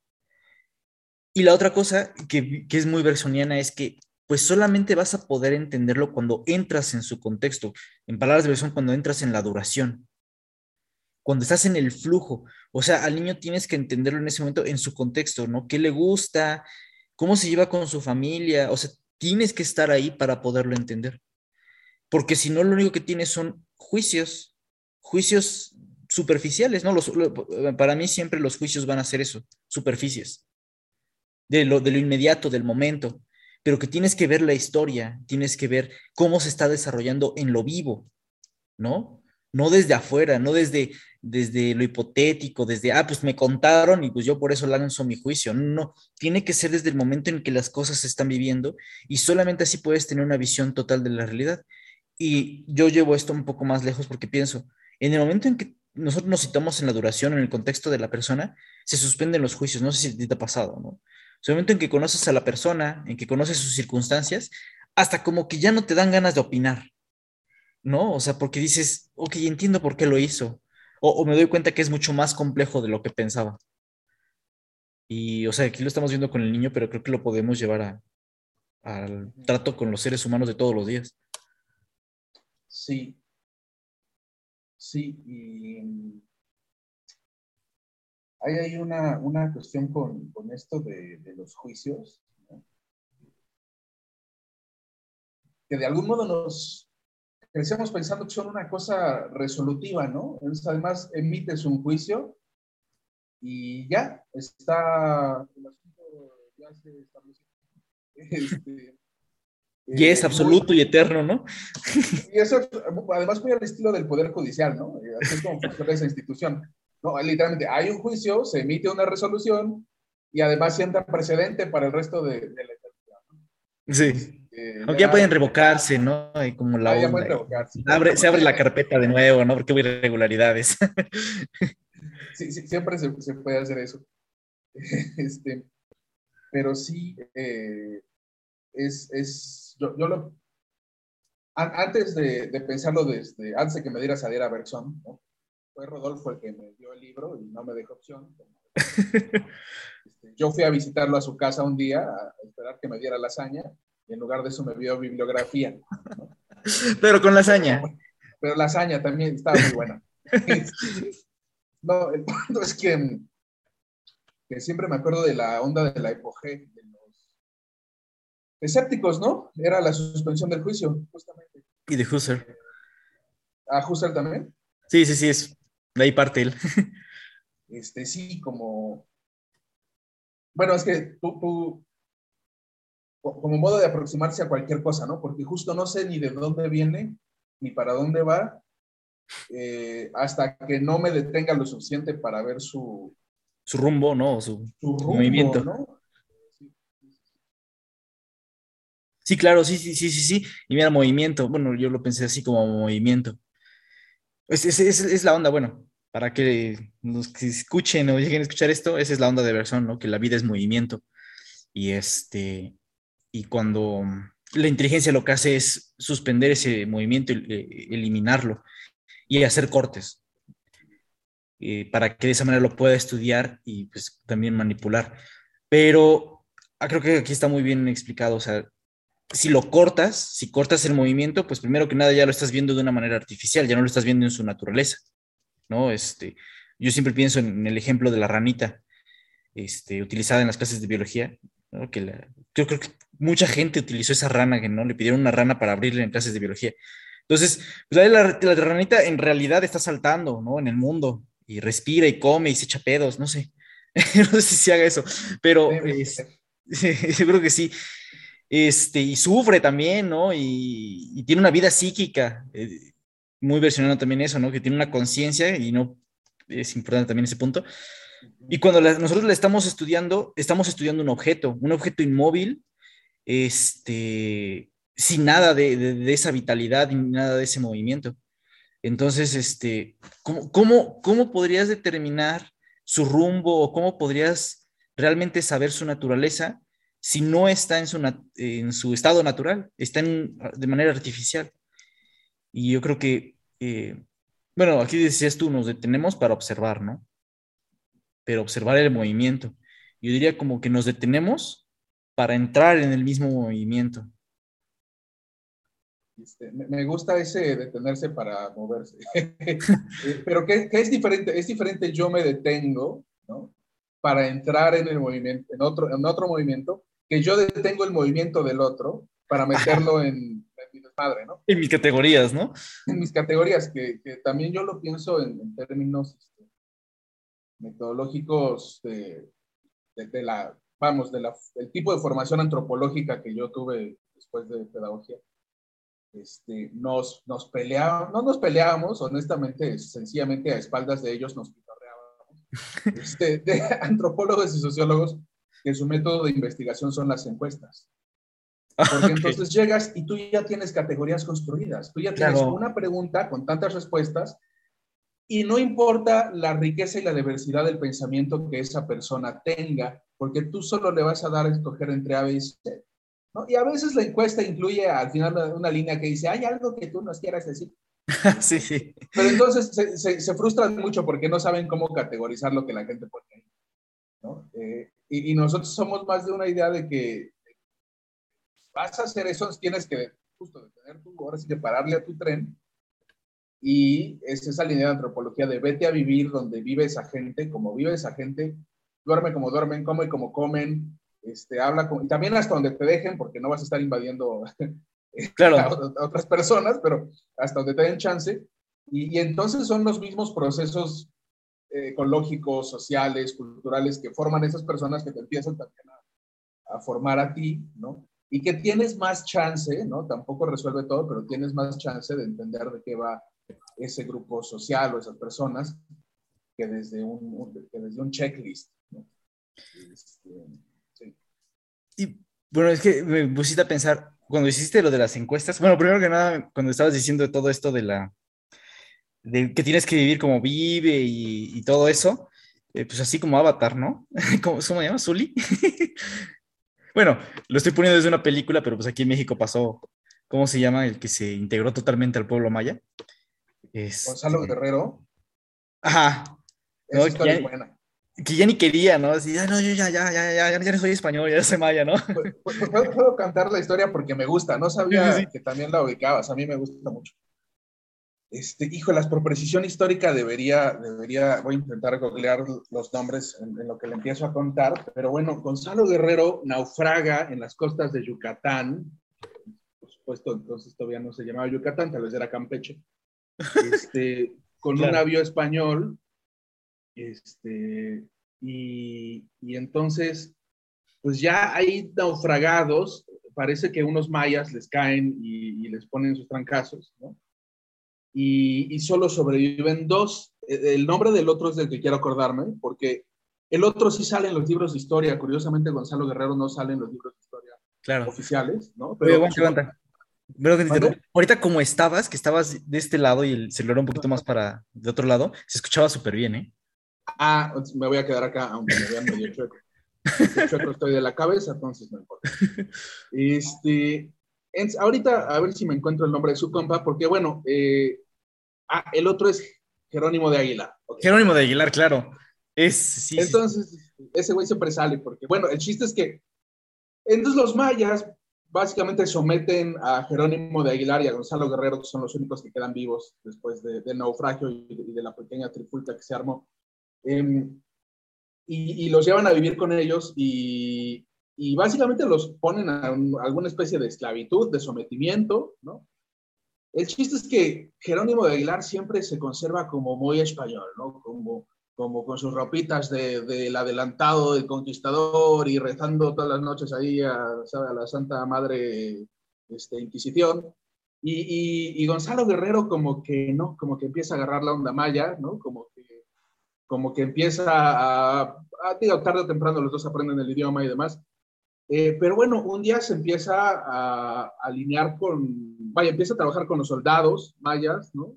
Y la otra cosa que es muy bersoniana es que pues solamente vas a poder entenderlo cuando entras en su contexto. En palabras de Bergson, cuando entras en la duración, cuando estás en el flujo. O sea, al niño tienes que entenderlo en ese momento en su contexto, ¿no? ¿Qué le gusta? ¿Cómo se lleva con su familia? O sea, tienes que estar ahí para poderlo entender. Porque si no, lo único que tienes son juicios superficiales, ¿no? Para mí siempre los juicios van a ser eso, superficies de lo inmediato, del momento. pero que tienes que ver la historia, tienes que ver cómo se está desarrollando en lo vivo, ¿no? No desde afuera, no desde lo hipotético, desde, pues me contaron y pues yo por eso lanzo mi juicio. No, no, tiene que ser desde el momento en que las cosas se están viviendo y solamente así puedes tener una visión total de la realidad. Y yo llevo esto un poco más lejos porque pienso, en el momento en que nosotros nos citamos en la duración, en el contexto de la persona, se suspenden los juicios. No sé si te ha pasado, ¿no? O sea, el momento en que conoces a la persona, en que conoces sus circunstancias, hasta como que ya no te dan ganas de opinar, ¿no? O sea, porque dices, ok, entiendo por qué lo hizo. O me doy cuenta que es mucho más complejo de lo que pensaba. Y, o sea, aquí lo estamos viendo con el niño, pero creo que lo podemos llevar al trato con los seres humanos de todos los días. Sí, sí, y hay una cuestión con esto de los juicios, ¿no? Que de algún modo nos crecemos pensando que son una cosa resolutiva, ¿no? Entonces, además, emites un juicio y ya está, el asunto ya se estableció. Este, Y es muy, absoluto y eterno, ¿no? y eso, además, muy al estilo del Poder Judicial, ¿no? Así es como funciona esa institución. No, literalmente, hay un juicio, se emite una resolución y además sienta precedente para el resto de la eternidad, ¿no? Sí. Aunque ya pueden Ya, revocarse, ¿no? Hay como la ya pueden onda. revocarse. Se abre la carpeta de nuevo, ¿no? Porque hubo irregularidades. Sí, sí, siempre se puede hacer eso. Este, pero sí, yo antes de pensarlo antes de que me dieras a leer a Bergson, ¿no? Fue Rodolfo el que me dio el libro y no me dejó opción. Yo fui a visitarlo a su casa un día a esperar que me diera lasaña y en lugar de eso me dio bibliografía, ¿no? Pero con lasaña. Pero lasaña también estaba muy buena. No, el punto es que siempre me acuerdo de la onda de la epogé, de los escépticos, ¿no? Era la suspensión del juicio, justamente. Y de Husserl. A Husserl también. Sí, sí, sí, es de ahí parte él. Sí, como, bueno, es que como modo de aproximarse a cualquier cosa, ¿no? Porque justo no sé ni de dónde viene, ni para dónde va, hasta que no me detenga lo suficiente para ver Su rumbo, ¿no? Su su rumbo, movimiento. ¿no? Sí, claro, sí, sí, sí, sí, sí. Y mira, movimiento. Bueno, yo lo pensé así como movimiento. Es la onda, bueno, para que los que escuchen o lleguen a escuchar esto, esa es la onda de Bergson, ¿no? Que la vida es movimiento. Y y cuando la inteligencia lo que hace es suspender ese movimiento, eliminarlo y hacer cortes, para que de esa manera lo pueda estudiar y pues también manipular. Pero creo que aquí está muy bien explicado, o sea, si cortas el movimiento, pues primero que nada ya lo estás viendo de una manera artificial, ya no lo estás viendo en su naturaleza, ¿no? Yo siempre pienso en el ejemplo de la ranita, utilizada en las clases de biología, ¿no? Yo creo que mucha gente utilizó esa rana, que no le pidieron una rana para abrirle en clases de biología. Entonces, pues ahí la ranita en realidad está saltando, ¿no? En el mundo y respira y come y se echa pedos, no sé. No sé si se haga eso, pero Debe ser. yo creo que sí. Y sufre también, ¿no? Y tiene una vida psíquica, muy versionando también eso, ¿no? Que tiene una conciencia y no es importante también ese punto. Y cuando nosotros la estamos estudiando un objeto inmóvil, sin nada de esa vitalidad ni nada de ese movimiento. Entonces, ¿cómo podrías determinar su rumbo o cómo podrías realmente saber su naturaleza si no está en su estado natural, está de manera artificial? Y yo creo que, bueno, aquí decías tú, nos detenemos para observar, ¿no? Pero observar el movimiento. Yo diría como que nos detenemos para entrar en el mismo movimiento. Me gusta ese detenerse para moverse. Pero ¿qué es diferente? Es diferente yo me detengo, ¿no? Para entrar en el movimiento, en otro movimiento, que yo detengo el movimiento del otro para meterlo en mi desmadre, ¿no? En mis categorías, ¿no? En mis categorías, que también yo lo pienso en términos metodológicos de vamos, del tipo de formación antropológica que yo tuve después de pedagogía, nos peleábamos, no nos peleábamos, honestamente, sencillamente a espaldas de ellos nos pitorreábamos, de antropólogos y sociólogos, que su método de investigación son las encuestas. Porque Ok, entonces llegas y tú ya tienes categorías construidas, tú ya tienes claro, una pregunta con tantas respuestas y no importa la riqueza y la diversidad del pensamiento que esa persona tenga, porque tú solo le vas a dar a escoger entre A, B y C, ¿no? Y a veces la encuesta incluye al final una línea que dice, ¿hay algo que tú nos quieras decir? sí, sí, Pero entonces se frustran mucho porque no saben cómo categorizar lo que la gente pone ahí, ¿no? Y nosotros somos más de una idea de que vas a hacer eso, tienes que justo detener tu, ahora sí que pararle a tu tren. Y es esa línea de antropología de vete a vivir donde vive esa gente, como vive esa gente, duerme como duermen, come como comen, habla como, y también hasta donde te dejen, porque no vas a estar invadiendo claro. a otras personas, pero hasta donde te den chance. Y entonces son los mismos procesos ecológicos, sociales, culturales que forman esas personas que te empiezan también a formar a ti, ¿no? Y que tienes más chance, ¿no? Tampoco resuelve todo, pero tienes más chance de entender de qué va ese grupo social o esas personas que desde un checklist, ¿no? Este, sí. Y bueno, es que me pusiste a pensar, cuando hiciste lo de las encuestas, bueno, primero que nada, cuando estabas diciendo todo esto de que tienes que vivir como vive y todo eso, pues así como Avatar, ¿no? ¿Cómo se llama? ¿Sully? Bueno, lo estoy poniendo desde una película, pero pues aquí en México pasó, ¿cómo se llama? El que se integró totalmente al pueblo maya. Gonzalo Este, Guerrero, ajá, ¿no? esa historia es buena. Que ya ni quería, ¿no? Así, ah, no, yo ya no soy español, ya soy maya, ¿no? Puedo cantar la historia porque me gusta, no Sí, sí, sí. sabía que también la ubicabas, a mí me gusta mucho. Híjolas, por precisión histórica voy a intentar googlear los nombres en lo que le empiezo a contar, pero bueno, Gonzalo Guerrero naufraga en las costas de Yucatán, por supuesto, entonces todavía no se llamaba Yucatán, tal vez era Campeche, con un Claro. navío español, y entonces, pues ya hay naufragados, parece que unos mayas les caen y les ponen sus trancazos, ¿no? Y solo sobreviven dos. El nombre del otro es del que quiero acordarme, porque el otro sí sale en los libros de historia. Curiosamente, Gonzalo Guerrero no sale en los libros de historia Claro. oficiales, ¿no? Oye, Pero aguanta, aguanta. Pero que te interrumpo. ¿Mande? Ahorita como estabas, que estabas de este lado y el celular un poquito más para de otro lado, se escuchaba súper bien, ¿eh? Ah, me voy a quedar acá, aunque me vean medio chueco. Que chueco estoy de la cabeza, entonces no importa. Ahorita, a ver si me encuentro el nombre de su compa, porque bueno, el otro es Jerónimo de Águila. Okay. Jerónimo de Aguilar, claro. Sí, sí, sí. Entonces, ese güey siempre sale, porque bueno, el chiste es que entonces los mayas básicamente someten a Jerónimo de Aguilar y a Gonzalo Guerrero, que son los únicos que quedan vivos después del naufragio y de la pequeña trifulca que se armó, eh, y los llevan a vivir con ellos y básicamente los ponen a alguna especie de esclavitud, de sometimiento, ¿no? El chiste es que Jerónimo de Aguilar siempre se conserva como muy español, ¿no? Como con sus ropitas del adelantado, del conquistador y rezando todas las noches ahí a la Santa Madre Inquisición. Y Gonzalo Guerrero como que, ¿no? Como que empieza a agarrar la onda maya, ¿no? Como que empieza digo, tarde o temprano los dos aprenden el idioma y demás. Pero bueno, un día se empieza a alinear empieza a trabajar con los soldados mayas, ¿no?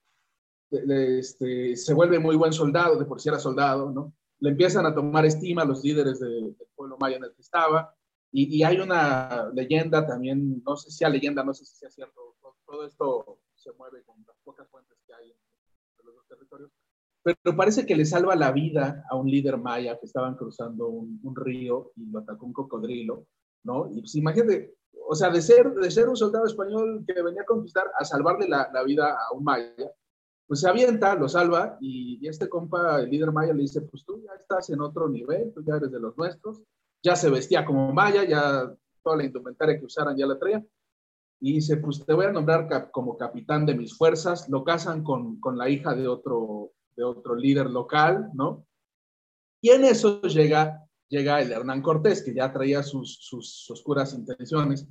Se vuelve muy buen soldado, de por sí era soldado, ¿no? Le empiezan a tomar estima a los líderes del pueblo maya en el que estaba, y hay una leyenda también, no sé si sea leyenda, no sé si sea cierto, todo esto se mueve con las pocas fuentes que hay en los dos territorios, pero parece que le salva la vida a un líder maya que estaban cruzando un río y lo atacó un cocodrilo, ¿no? Y pues imagínate, o sea, de ser un soldado español que venía a conquistar a salvarle la vida a un maya, pues se avienta, lo salva y este compa, el líder maya, le dice, pues tú ya estás en otro nivel, tú ya eres de los nuestros, ya se vestía como maya, ya toda la indumentaria que usaran ya la traía, y dice, pues te voy a nombrar como capitán de mis fuerzas, lo casan con la hija de otro líder local, ¿no? Y en eso llega llega el Hernán Cortés, que ya traía sus oscuras intenciones,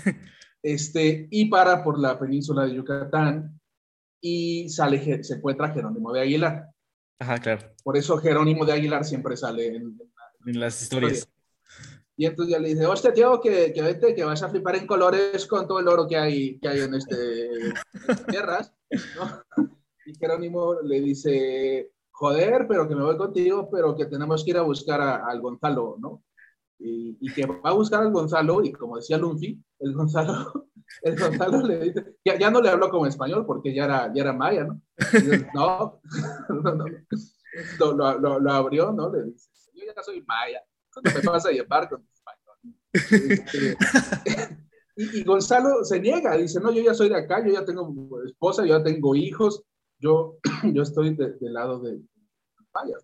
y para por la península de Yucatán y se encuentra Jerónimo de Aguilar. Ajá, claro. Por eso Jerónimo de Aguilar siempre sale En las la historia. historias. Y entonces ya le dice, hostia, tío, que vete, que vas a flipar en colores con todo el oro que hay en estas tierras, ¿no? Y Jerónimo le dice, joder, pero que me voy contigo, pero que tenemos que ir a buscar al Gonzalo, ¿no? Y que va a buscar al Gonzalo, y como decía Luffy, el Gonzalo le dice, ya no le habló como español porque ya era maya, ¿no? Y dice, no, no, no, lo abrió, ¿no? Le dice, yo ya soy maya, no me vas a llevar con español. Este, y Gonzalo se niega, dice, no, yo ya soy de acá, yo ya tengo esposa, yo ya tengo hijos, yo, yo estoy del lado de mayas.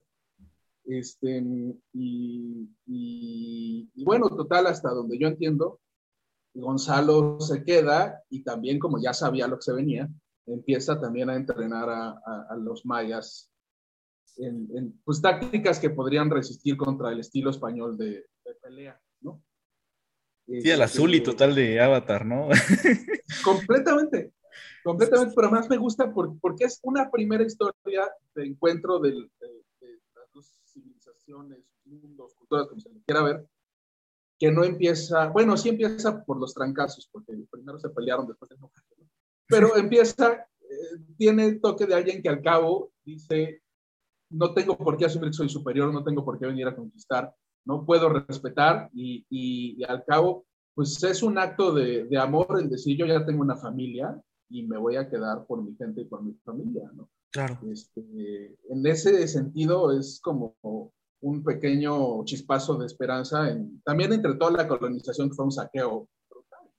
Y bueno, total, hasta donde yo entiendo, Gonzalo se queda y también como ya sabía lo que se venía, empieza también a entrenar a los mayas pues, tácticas que podrían resistir contra el estilo español de pelea, ¿no? Sí, al azul y Este, total de Avatar, ¿no? completamente, completamente, pero más me gusta porque es una primera historia de encuentro de las dos civilizaciones, mundos, culturas, como se le quiera ver, que no empieza, bueno, sí empieza por los trancazos, porque primero se pelearon, después se enojaron, ¿no? Pero empieza, tiene el toque de alguien que al cabo dice, no tengo por qué asumir que soy superior, no tengo por qué venir a conquistar, no puedo respetar y al cabo, pues es un acto de amor el decir, yo ya tengo una familia y me voy a quedar por mi gente y por mi familia, ¿no? Claro. En ese sentido es como un pequeño chispazo de esperanza, también entre toda la colonización que fue un saqueo brutal,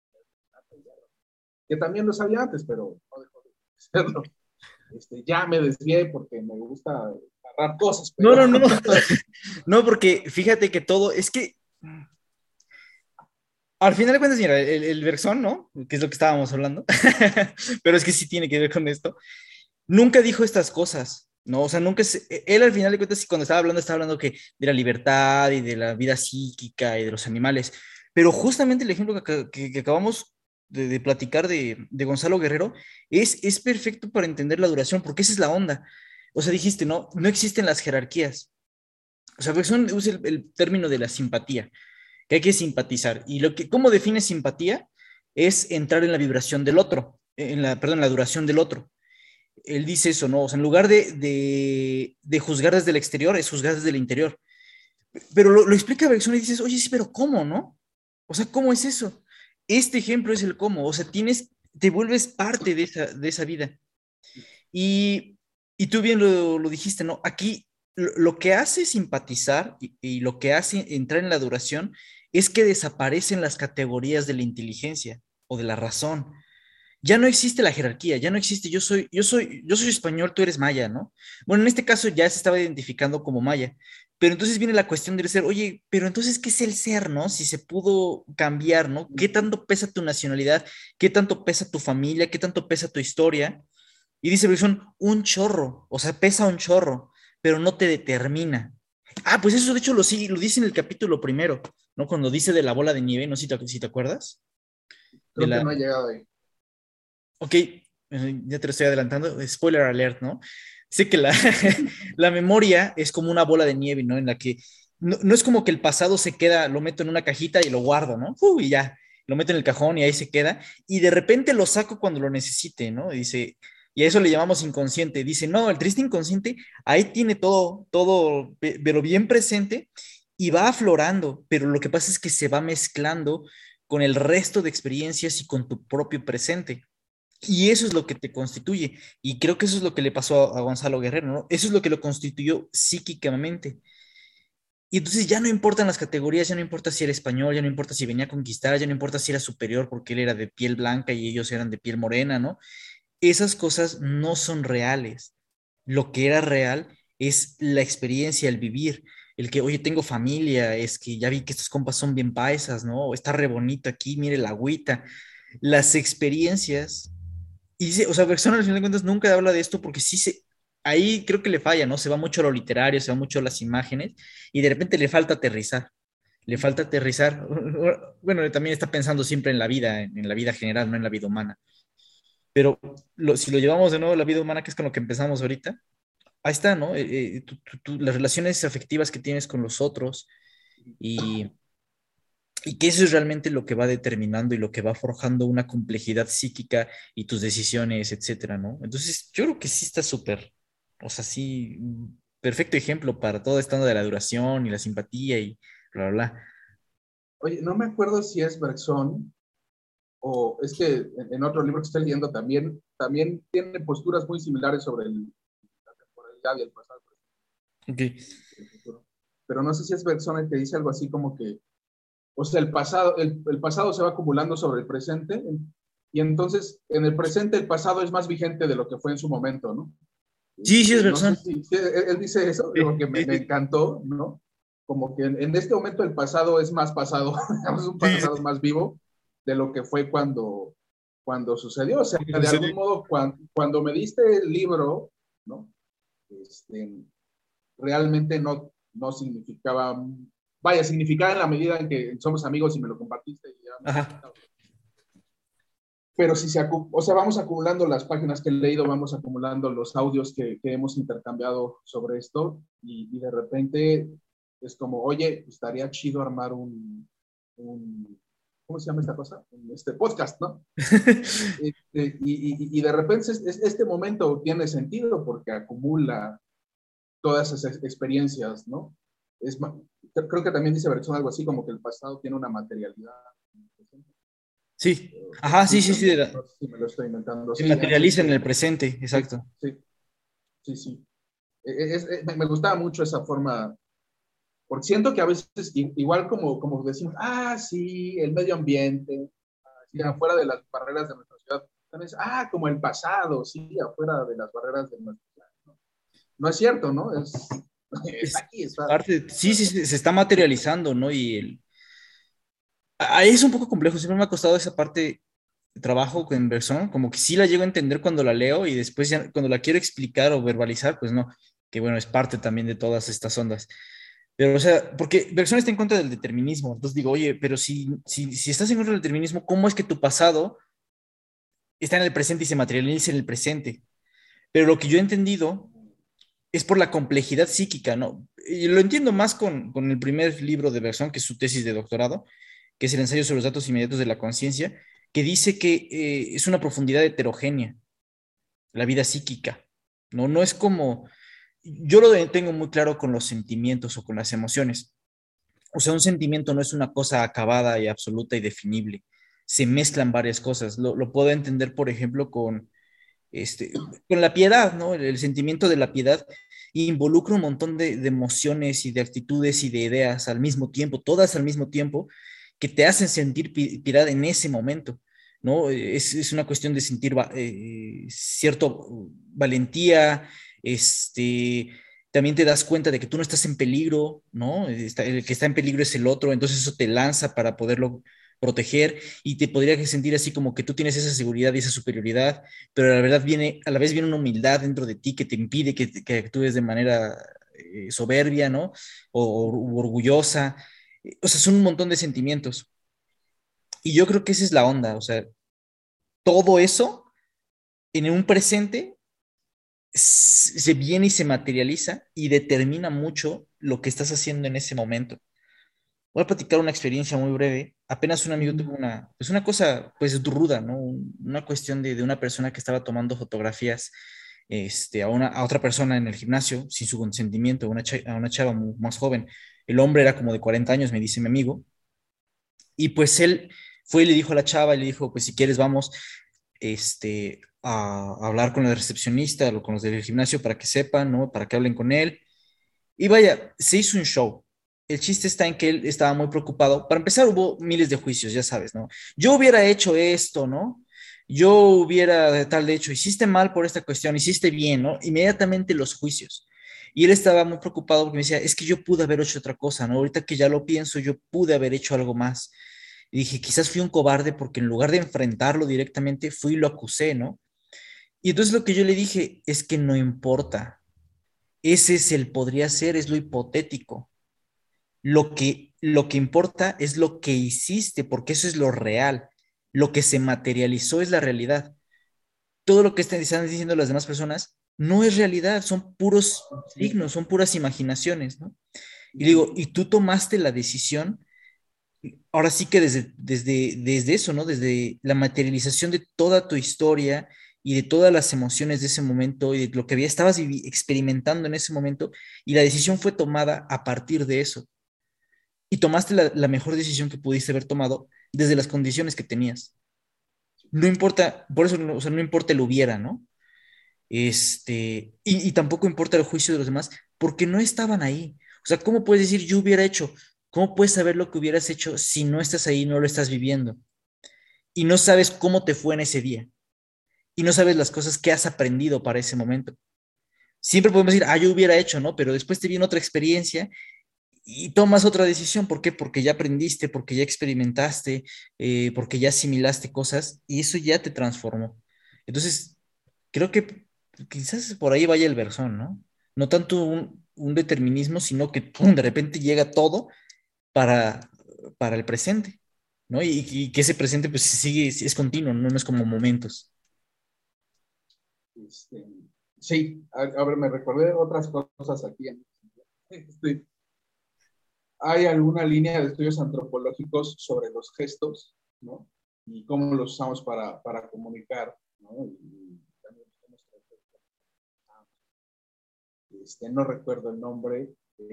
que también lo sabía antes, pero no dejó de serlo. Ya me desvié porque me gusta agarrar cosas, No, pero no, no. No, porque fíjate que todo, es que al final de cuentas, mira, el Bergson, ¿no? Que es lo que estábamos hablando, pero es que sí tiene que ver con esto. Nunca dijo estas cosas, ¿no? O sea, él al final de cuentas, cuando estaba hablando que de la libertad y de la vida psíquica y de los animales, pero justamente el ejemplo que acabamos de platicar de Gonzalo Guerrero es perfecto para entender la duración, porque esa es la onda. O sea, dijiste, no, no existen las jerarquías. O sea, Bergson usa el término de la simpatía, que hay que simpatizar. Y ¿cómo define simpatía? Es entrar en la vibración del otro, perdón, en la duración del otro. Él dice eso, ¿no? O sea, en lugar de juzgar desde el exterior, es juzgar desde el interior. Pero lo explica Bergson y dices, oye, sí, pero ¿cómo, no? O sea, ¿cómo es eso? Este ejemplo es el cómo, o sea, te vuelves parte de esa vida. Y, y tú bien lo dijiste, ¿no? Aquí lo que hace simpatizar y lo que hace entrar en la duración es que desaparecen las categorías de la inteligencia o de la razón. Ya no existe la jerarquía, ya no existe yo soy español, tú eres maya, ¿no? Bueno, en este caso ya se estaba identificando como maya, pero entonces viene la cuestión del ser, oye, pero entonces, ¿qué es el ser, no? Si se pudo cambiar, ¿no? ¿Qué tanto pesa tu nacionalidad? ¿Qué tanto pesa tu familia? ¿Qué tanto pesa tu historia? Y dice Brisson, un chorro, o sea, pesa un chorro, pero no te determina. Ah, pues eso de hecho sí, lo dice en el capítulo primero, ¿no? Cuando dice de la bola de nieve, no sé si te acuerdas. De creo que la, no ha llegado ahí. ok, ya te lo estoy adelantando, spoiler alert, ¿no? Sé que la memoria es como una bola de nieve, ¿no? En la que no es como que el pasado se queda, lo meto en una cajita y lo guardo, ¿no? Y ya, lo meto en el cajón y ahí se queda, y de repente lo saco cuando lo necesite, ¿no? Y dice, y a eso le llamamos inconsciente. Dice, no, el triste inconsciente ahí tiene todo, todo, pero bien presente y va aflorando, pero lo que pasa es que se va mezclando con el resto de experiencias y con tu propio presente. Y eso es lo que te constituye. Y creo que eso es lo que le pasó a Gonzalo Guerrero, ¿no? Eso es lo que lo constituyó psíquicamente. Y entonces ya no importan las categorías, ya no importa si era español, ya no importa si venía a conquistar, ya no importa si era superior porque él era de piel blanca y ellos eran de piel morena, ¿no? Esas cosas no son reales. Lo que era real es la experiencia, el vivir, el que, oye, tengo familia, es que ya vi que estos compas son bien paisas, ¿no? Está re bonito aquí, mire la agüita. Las experiencias y dice, o sea, Bergson al final de cuentas nunca habla de esto porque sí ahí creo que le falla, ¿no? Se va mucho a lo literario, se va mucho a las imágenes y de repente le falta aterrizar. Le falta aterrizar. Bueno, también está pensando siempre en la vida, en la vida general, no en la vida humana. Pero si lo llevamos de nuevo a la vida humana, que es con lo que empezamos ahorita, ahí está, ¿no? Las relaciones afectivas que tienes con los otros y, y que eso es realmente lo que va determinando y lo que va forjando una complejidad psíquica y tus decisiones, etcétera, ¿no? Entonces, yo creo que sí está súper, o sea, sí, perfecto ejemplo para todo esto de la duración y la simpatía y bla, bla, bla. Oye, no me acuerdo si es Bergson o es que en otro libro que estoy leyendo también tiene posturas muy similares sobre la temporalidad y el pasado Ok. y el futuro. Pero no sé si es Bergson el que dice algo así como que, o sea, el pasado se va acumulando sobre el presente y entonces en el presente el pasado es más vigente de lo que fue en su momento, ¿no? Sí, sí, es No sé persona. si él dice eso, Sí, porque sí, me sí, encantó, ¿no? Como que en este momento el pasado es más pasado, es un sí, sí, pasado más vivo de lo que fue cuando sucedió. O sea, sí, de algún sucedió. modo, cuando me diste el libro, ¿no? Este, realmente no significaba, vaya, significaba en la medida en que somos amigos y me lo compartiste y ya me lo he Ajá. comentado. Pero si o sea, vamos acumulando las páginas que he leído, vamos acumulando los audios que hemos intercambiado sobre esto y de repente es como, oye, estaría chido armar ¿cómo se llama esta cosa? Este podcast, ¿no? Y de repente este momento tiene sentido porque acumula todas esas experiencias, ¿no? Es, creo que también dice Bergson algo así como que el pasado tiene una materialidad. Sí. Pero Ajá, sí, sí, sí, sí. también, no sé si me lo estoy inventando. Se Sí, así materializa en que el presente, sí, exacto. sí, sí, sí. Me gustaba mucho esa forma, porque siento que a veces, igual como decimos, sí, el medio ambiente, sí, Ujú. afuera de las barreras de nuestra ciudad, también es, como el pasado, sí, afuera de las barreras de nuestra ciudad. No, no es cierto, ¿no? Está aquí, Es está. parte, sí, sí, se está materializando, ¿no? Ahí es un poco complejo, siempre me ha costado esa parte de trabajo en persona, como que sí la llego a entender cuando la leo y después ya cuando la quiero explicar o verbalizar, pues no, que bueno, es parte también de todas estas ondas. Pero, o sea, porque Bergson está en contra del determinismo, entonces digo, oye, pero si estás en contra del determinismo, ¿cómo es que tu pasado está en el presente y se materializa en el presente? Pero lo que yo he entendido es por la complejidad psíquica, ¿no? Y lo entiendo más con el primer libro de Bergson, que es su tesis de doctorado, que es el ensayo sobre los datos inmediatos de la conciencia, que dice que es una profundidad heterogénea, la vida psíquica, ¿no? No es como, yo lo tengo muy claro con los sentimientos o con las emociones. O sea, un sentimiento no es una cosa acabada y absoluta y definible. Se mezclan varias cosas. Lo puedo entender, por ejemplo, con la piedad, ¿no? El sentimiento de la piedad involucra un montón de emociones y de actitudes y de ideas al mismo tiempo, todas al mismo tiempo, que te hacen sentir piedad en ese momento, ¿no? Es una cuestión de sentir cierto valentía, también te das cuenta de que tú no estás en peligro, ¿no? El que está en peligro es el otro, entonces eso te lanza para poderlo proteger y te podría sentir así como que tú tienes esa seguridad y esa superioridad, pero a la vez viene una humildad dentro de ti que te impide que actúes de manera soberbia, ¿no? O orgullosa. O sea, son un montón de sentimientos. Y yo creo que esa es la onda, o sea, todo eso en un presente se viene y se materializa y determina mucho lo que estás haciendo en ese momento. Voy a platicar una experiencia muy breve. Apenas un amigo tuvo pues una cosa, pues ruda, ¿no? Una cuestión de una persona que estaba tomando fotografías a otra persona en el gimnasio sin su consentimiento, a una chava más joven. El hombre era como de 40 años, me dice mi amigo. Y pues él fue y le dijo a la chava, y le dijo, pues si quieres vamos a hablar con la recepcionista o con los del gimnasio para que sepan, ¿no? Para que hablen con él. Y vaya, se hizo un show. El chiste está en que él estaba muy preocupado. Para empezar, hubo miles de juicios, ya sabes, ¿no? Yo hubiera hecho esto, ¿no? Yo hubiera de tal hecho, hiciste mal por esta cuestión, hiciste bien, ¿no? Inmediatamente los juicios. Y él estaba muy preocupado porque me decía, es que yo pude haber hecho otra cosa, ¿no? Ahorita que ya lo pienso, yo pude haber hecho algo más. Y dije, quizás fui un cobarde porque en lugar de enfrentarlo directamente, fui y lo acusé, ¿no? Y entonces lo que yo le dije es que no importa. Ese es el podría ser, es lo hipotético. Lo que importa es lo que hiciste, porque eso es lo real. Lo que se materializó es la realidad. Todo lo que están diciendo las demás personas no es realidad, son puros Sí. signos, son puras imaginaciones, ¿no? Y le Ujú. digo, y tú tomaste la decisión, ahora sí que desde eso, ¿no? Desde la materialización de toda tu historia y de todas las emociones de ese momento y de lo que estabas experimentando en ese momento, y la decisión fue tomada a partir de eso. Y tomaste la mejor decisión que pudiste haber tomado desde las condiciones que tenías. No importa, por eso, o sea, no importa el hubiera, ¿no? Y tampoco importa el juicio de los demás, porque no estaban ahí. O sea, ¿cómo puedes decir yo hubiera hecho? ¿Cómo puedes saber lo que hubieras hecho si no estás ahí, no lo estás viviendo? Y no sabes cómo te fue en ese día. Y no sabes las cosas que has aprendido para ese momento. Siempre podemos decir, yo hubiera hecho, ¿no? Pero después te viene otra experiencia y tomas otra decisión. ¿Por qué? Porque ya aprendiste, porque ya experimentaste, porque ya asimilaste cosas y eso ya te transformó. Entonces, creo que quizás por ahí vaya el versón, ¿no? No tanto un determinismo, sino que ¡pum! De repente llega todo para, para el presente, ¿no? Y que ese presente pues sigue, es continuo, ¿no? No es como momentos. Este, sí, a ver, me recordé otras cosas aquí. Este, hay alguna línea de estudios antropológicos sobre los gestos, ¿no? Y cómo los usamos para comunicar, ¿no? Y también no recuerdo el nombre,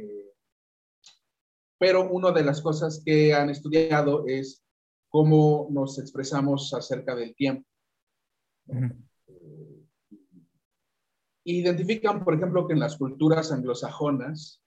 pero una de las cosas que han estudiado es cómo nos expresamos acerca del tiempo, ¿no? Ujú. Identifican, por ejemplo, que en las culturas anglosajonas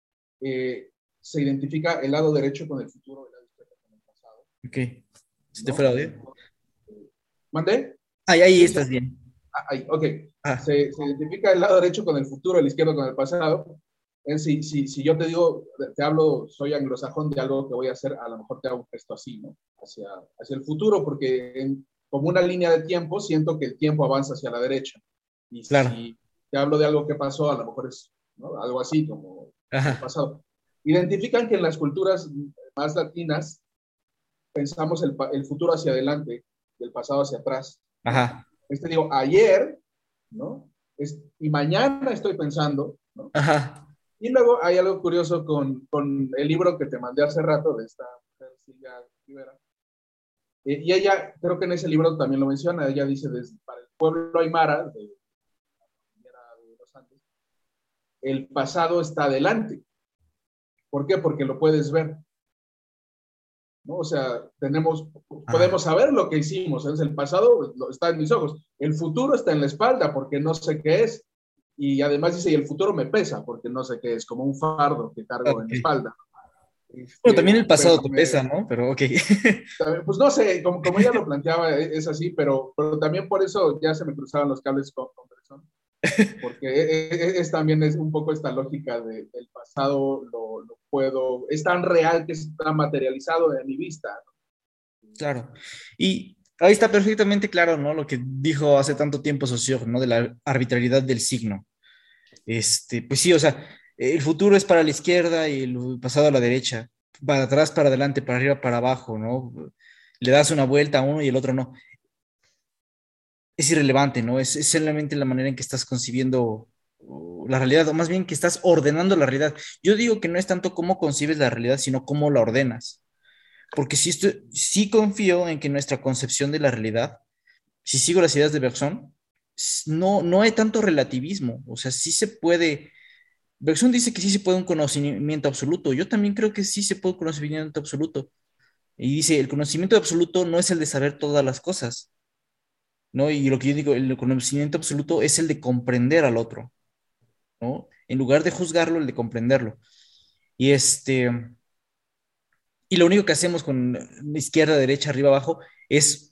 se identifica el lado derecho con el futuro, el lado izquierdo con el pasado, Ok. ¿Se te fue el ¿no? audio? ¿Mandé? Ahí ¿Sí? estás bien. Ahí, ok. Ah, Se identifica el lado derecho con el futuro, el izquierdo con el pasado. Si yo te digo, te hablo, soy anglosajón de algo que voy a hacer, a lo mejor te hago un gesto así, ¿no? Hacia el futuro, porque como una línea de tiempo, siento que el tiempo avanza hacia la derecha. Y claro. si te hablo de algo que pasó, a lo mejor es, ¿no? Algo así, como hacia el Ajá, pasado. Identifican que en las culturas más latinas pensamos el futuro hacia adelante y el pasado hacia atrás, ¿no? ajá, Digo, ayer, ¿no? Y mañana estoy pensando, ¿no? ajá, Y luego hay algo curioso con el libro que te mandé hace rato de esta mujer, Silvia Rivera. Y ella, creo que en ese libro también lo menciona, ella dice, para el pueblo aymara, de los Andes, el pasado está adelante. ¿Por qué? Porque lo puedes ver. ¿No? O sea, ajá. podemos saber lo que hicimos, es el pasado está en mis ojos, el futuro está en la espalda porque no sé qué es, y además dice, y el futuro me pesa porque no sé qué es, como un fardo que cargo en Ok. la espalda. Bueno, también el Pero pasado te pesa, ¿no? Pero ok. pues no sé, como ella lo planteaba, es así, pero también por eso ya se me cruzaban los cables con persona, porque también es un poco esta lógica del pasado, lo puedo, es tan real que está materializado de mi vista, ¿no? Claro. Y ahí está perfectamente claro, ¿no? Lo que dijo hace tanto tiempo Saussure, ¿no? De la arbitrariedad del signo. Pues sí, o sea, el futuro es para la izquierda y el pasado a la derecha, para atrás, para adelante, para arriba, para abajo, ¿no? Le das una vuelta a uno y el otro no. Es irrelevante, ¿no? Es solamente la manera en que estás concibiendo la realidad, o más bien que estás ordenando la realidad. Yo digo que no es tanto cómo concibes la realidad, sino cómo la ordenas. Porque sí confío en que nuestra concepción de la realidad, si sigo las ideas de Bergson, no hay tanto relativismo. O sea, sí se puede. Bergson dice que sí se puede un conocimiento absoluto. Yo también creo que sí se puede un conocimiento absoluto. Y dice, el conocimiento absoluto no es el de saber todas las cosas, ¿no? Y lo que yo digo, el conocimiento absoluto es el de comprender al otro, ¿no? En lugar de juzgarlo, el de comprenderlo. Y y lo único que hacemos con izquierda, derecha, arriba, abajo, es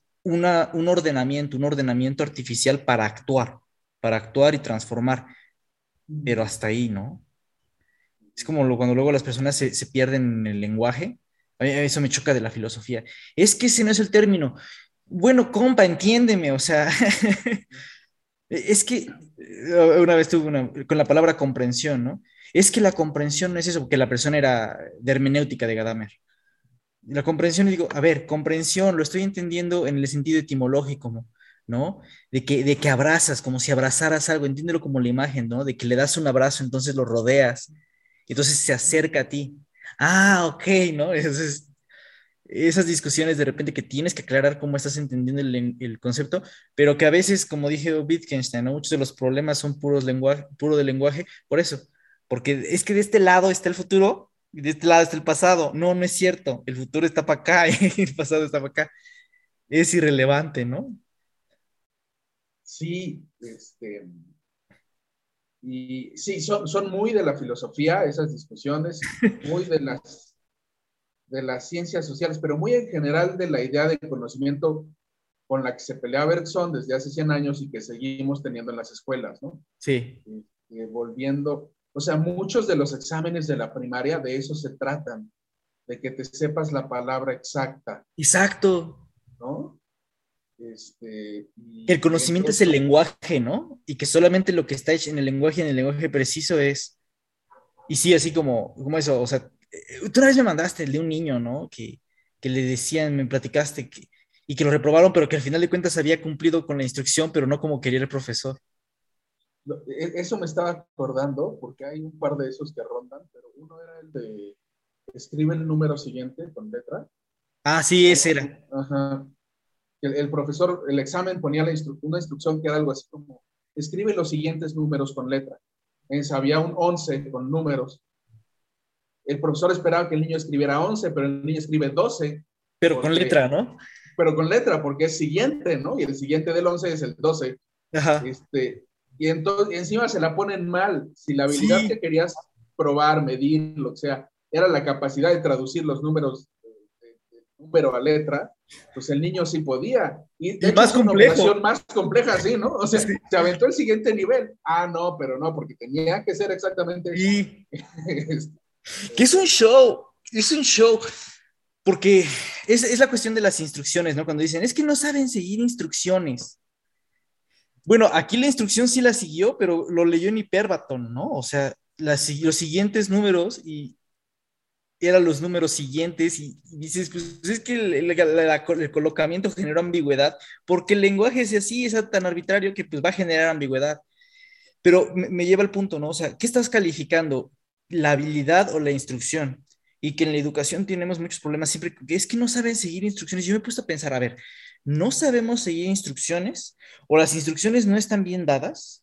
un ordenamiento artificial para actuar y transformar, pero hasta ahí, ¿no? Es como cuando luego las personas se pierden en el lenguaje. Eso me choca de la filosofía. Es que ese no es el término. Bueno, compa, entiéndeme, o sea, Es que una vez tuve con la palabra comprensión, ¿no? Es que la comprensión no es eso, porque la persona era de hermenéutica de Gadamer. La comprensión, digo, a ver, comprensión, lo estoy entendiendo en el sentido etimológico, ¿no? De que abrazas, como si abrazaras algo, entiéndelo como la imagen, ¿no? De que le das un abrazo, entonces lo rodeas, y entonces se acerca a ti. Ah, ok, ¿no? Entonces, esas discusiones de repente que tienes que aclarar cómo estás entendiendo el concepto, pero que a veces, como dije Wittgenstein, ¿no? Muchos de los problemas son puros lenguaje, puro de lenguaje, por eso, porque es que de este lado está el futuro y de este lado está el pasado. No, no es cierto, el futuro está para acá y el pasado está para acá. Es irrelevante, ¿no? Sí, y sí, son muy de la filosofía esas discusiones, muy de las ciencias sociales, pero muy en general de la idea de conocimiento con la que se pelea Bergson desde hace 100 años y que seguimos teniendo en las escuelas, ¿no? Sí. Volviendo, o sea, muchos de los exámenes de la primaria de eso se tratan, de que te sepas la palabra exacta, Exacto. ¿no? Que el Y conocimiento es el eso, lenguaje, ¿no? Y que solamente lo que está hecho en el lenguaje preciso es. Y sí, así como eso, o sea, tú una vez me mandaste el de un niño, ¿no? Que le decían, me platicaste, y que lo reprobaron, pero que al final de cuentas había cumplido con la instrucción, pero no como quería el profesor. eso me estaba acordando, porque hay un par de esos que rondan, pero uno era el de escribe el número siguiente con letra. Ah, sí, ese era. Ajá. El profesor, el examen ponía una instrucción que era algo así como, escribe los siguientes números con letra. Entonces había un 11 con números. El profesor esperaba que el niño escribiera 11, pero el niño escribe 12, Pero con porque, letra, ¿no? pero con letra, porque es siguiente, ¿no? Y el siguiente del 11 es el 12. Ajá. Y entonces encima se la ponen mal. Si la habilidad que Sí. querías probar, medir, lo que sea, era la capacidad de traducir los números de número a letra, pues el niño sí podía. Y de Y hecho más es una complejo. operación más compleja, sí, ¿no? O sea, Sí. se aventó el siguiente nivel. Ah, no, pero no, porque tenía que ser exactamente eso. Y que es un show, porque es la cuestión de las instrucciones, ¿no? Cuando dicen, es que no saben seguir instrucciones. Bueno, aquí la instrucción sí la siguió, pero lo leyó en hiperbatón, ¿no? O sea, los siguientes números y eran los números siguientes y dices, pues es que el colocamiento generó ambigüedad, porque el lenguaje es así, es tan arbitrario que pues va a generar ambigüedad. Pero me lleva al punto, ¿no? O sea, ¿qué estás calificando? ¿La habilidad o la instrucción? Y que en la educación tenemos muchos problemas siempre, que es que no saben seguir instrucciones. Yo me he puesto a pensar, a ver, ¿no sabemos seguir instrucciones? ¿O las instrucciones no están bien dadas?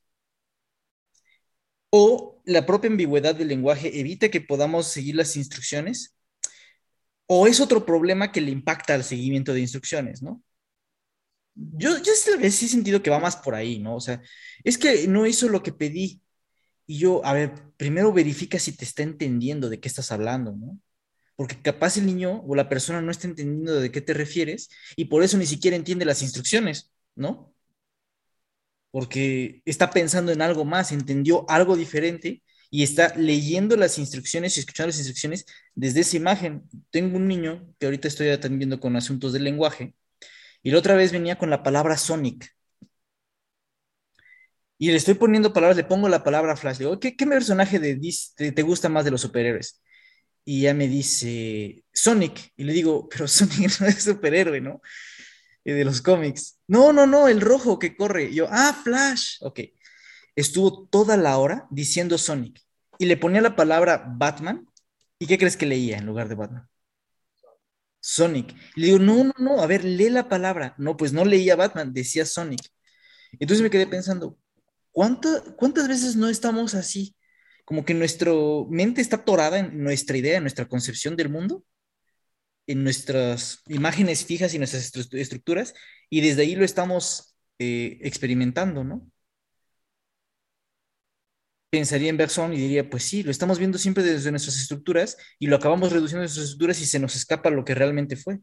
¿O la propia ambigüedad del lenguaje evita que podamos seguir las instrucciones? ¿O es otro problema que le impacta al seguimiento de instrucciones, ¿no? Yo esta vez sí he sentido que va más por ahí, ¿no? O sea, es que no hizo lo que pedí. Y yo, a ver, primero verifica si te está entendiendo de qué estás hablando, ¿no? Porque capaz el niño o la persona no está entendiendo de qué te refieres y por eso ni siquiera entiende las instrucciones, ¿no? Porque está pensando en algo más, entendió algo diferente y está leyendo las instrucciones y escuchando las instrucciones desde esa imagen. Tengo un niño que ahorita estoy atendiendo con asuntos del lenguaje y la otra vez venía con la palabra Sonic y le estoy poniendo palabras, le pongo la palabra Flash, le digo, ¿qué personaje te gusta más de los superhéroes? Y ya me dice Sonic. Y le digo, pero Sonic no es superhéroe, ¿no? De los cómics. No, no, no, el rojo que corre. Y yo, ah, Flash. Ok. Estuvo toda la hora diciendo Sonic. Y le ponía la palabra Batman. ¿Y qué crees que leía en lugar de Batman? Sonic. Y le digo, no, no, no, a ver, lee la palabra. No, pues no leía Batman, decía Sonic. Entonces me quedé pensando, ¿cuántas veces no estamos así? Como que nuestra mente está atorada en nuestra idea, en nuestra concepción del mundo en nuestras imágenes fijas y nuestras estructuras, y desde ahí lo estamos experimentando, ¿no? Pensaría en Bergson y diría, pues sí, lo estamos viendo siempre desde nuestras estructuras y lo acabamos reduciendo a nuestras estructuras y se nos escapa lo que realmente fue.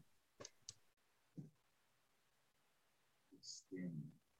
este,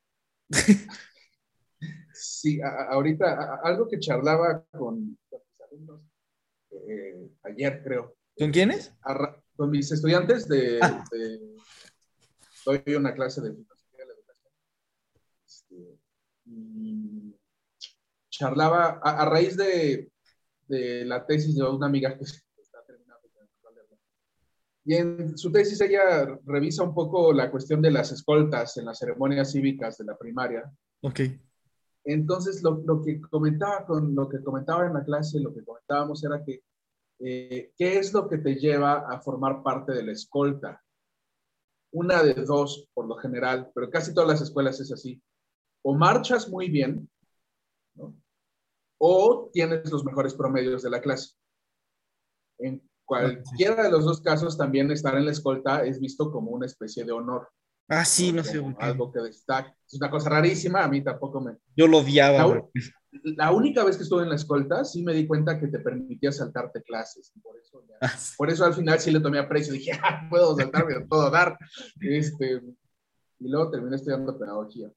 sí, ahorita algo que charlaba con mis alumnos ayer, creo, ¿Con quiénes? con mis estudiantes Ah, doy una clase de filosofía de la educación. Este, y charlaba a raíz de la tesis de una amiga que está terminando. Y en su tesis ella revisa un poco la cuestión de las escoltas en las ceremonias cívicas de la primaria. Ok. Entonces, lo que comentaba con lo que comentaba en la clase, lo que comentábamos era que ¿qué es lo que te lleva a formar parte de la escolta? Una de dos, por lo general, pero casi todas las escuelas es así. O marchas muy bien, ¿no? O tienes los mejores promedios de la clase. En Ok, sí. cualquiera de los dos casos, también estar en la escolta es visto como una especie de honor, Ah, sí, ¿no? no sé por Como qué. algo que destaca. Es una cosa rarísima, a mí tampoco me... Yo lo odiaba, La, güey. la única vez que estuve en la escolta, sí me di cuenta que te permitía saltarte clases. Ah, sí. Por eso al final sí le tomé aprecio. Dije, ah, puedo saltarme, puedo dar. Y luego terminé estudiando pedagogía.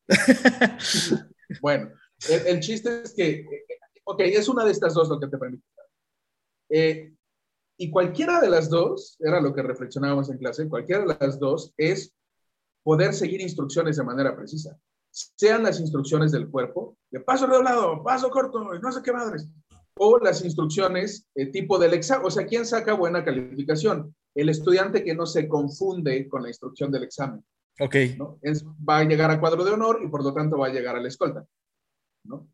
Bueno, el chiste es que, ok, es una de estas dos lo que te permite. Eh, y cualquiera de las dos, era lo que reflexionábamos en clase, cualquiera de las dos es poder seguir instrucciones de manera precisa. Sean las instrucciones del cuerpo, de paso redoblado, paso corto, no sé qué madres, o las instrucciones tipo del examen. O sea, ¿quién saca buena calificación? El estudiante que no se confunde con la instrucción del examen, Ok. ¿no? Va a llegar a cuadro de honor y por lo tanto va a llegar a la escolta, ¿no?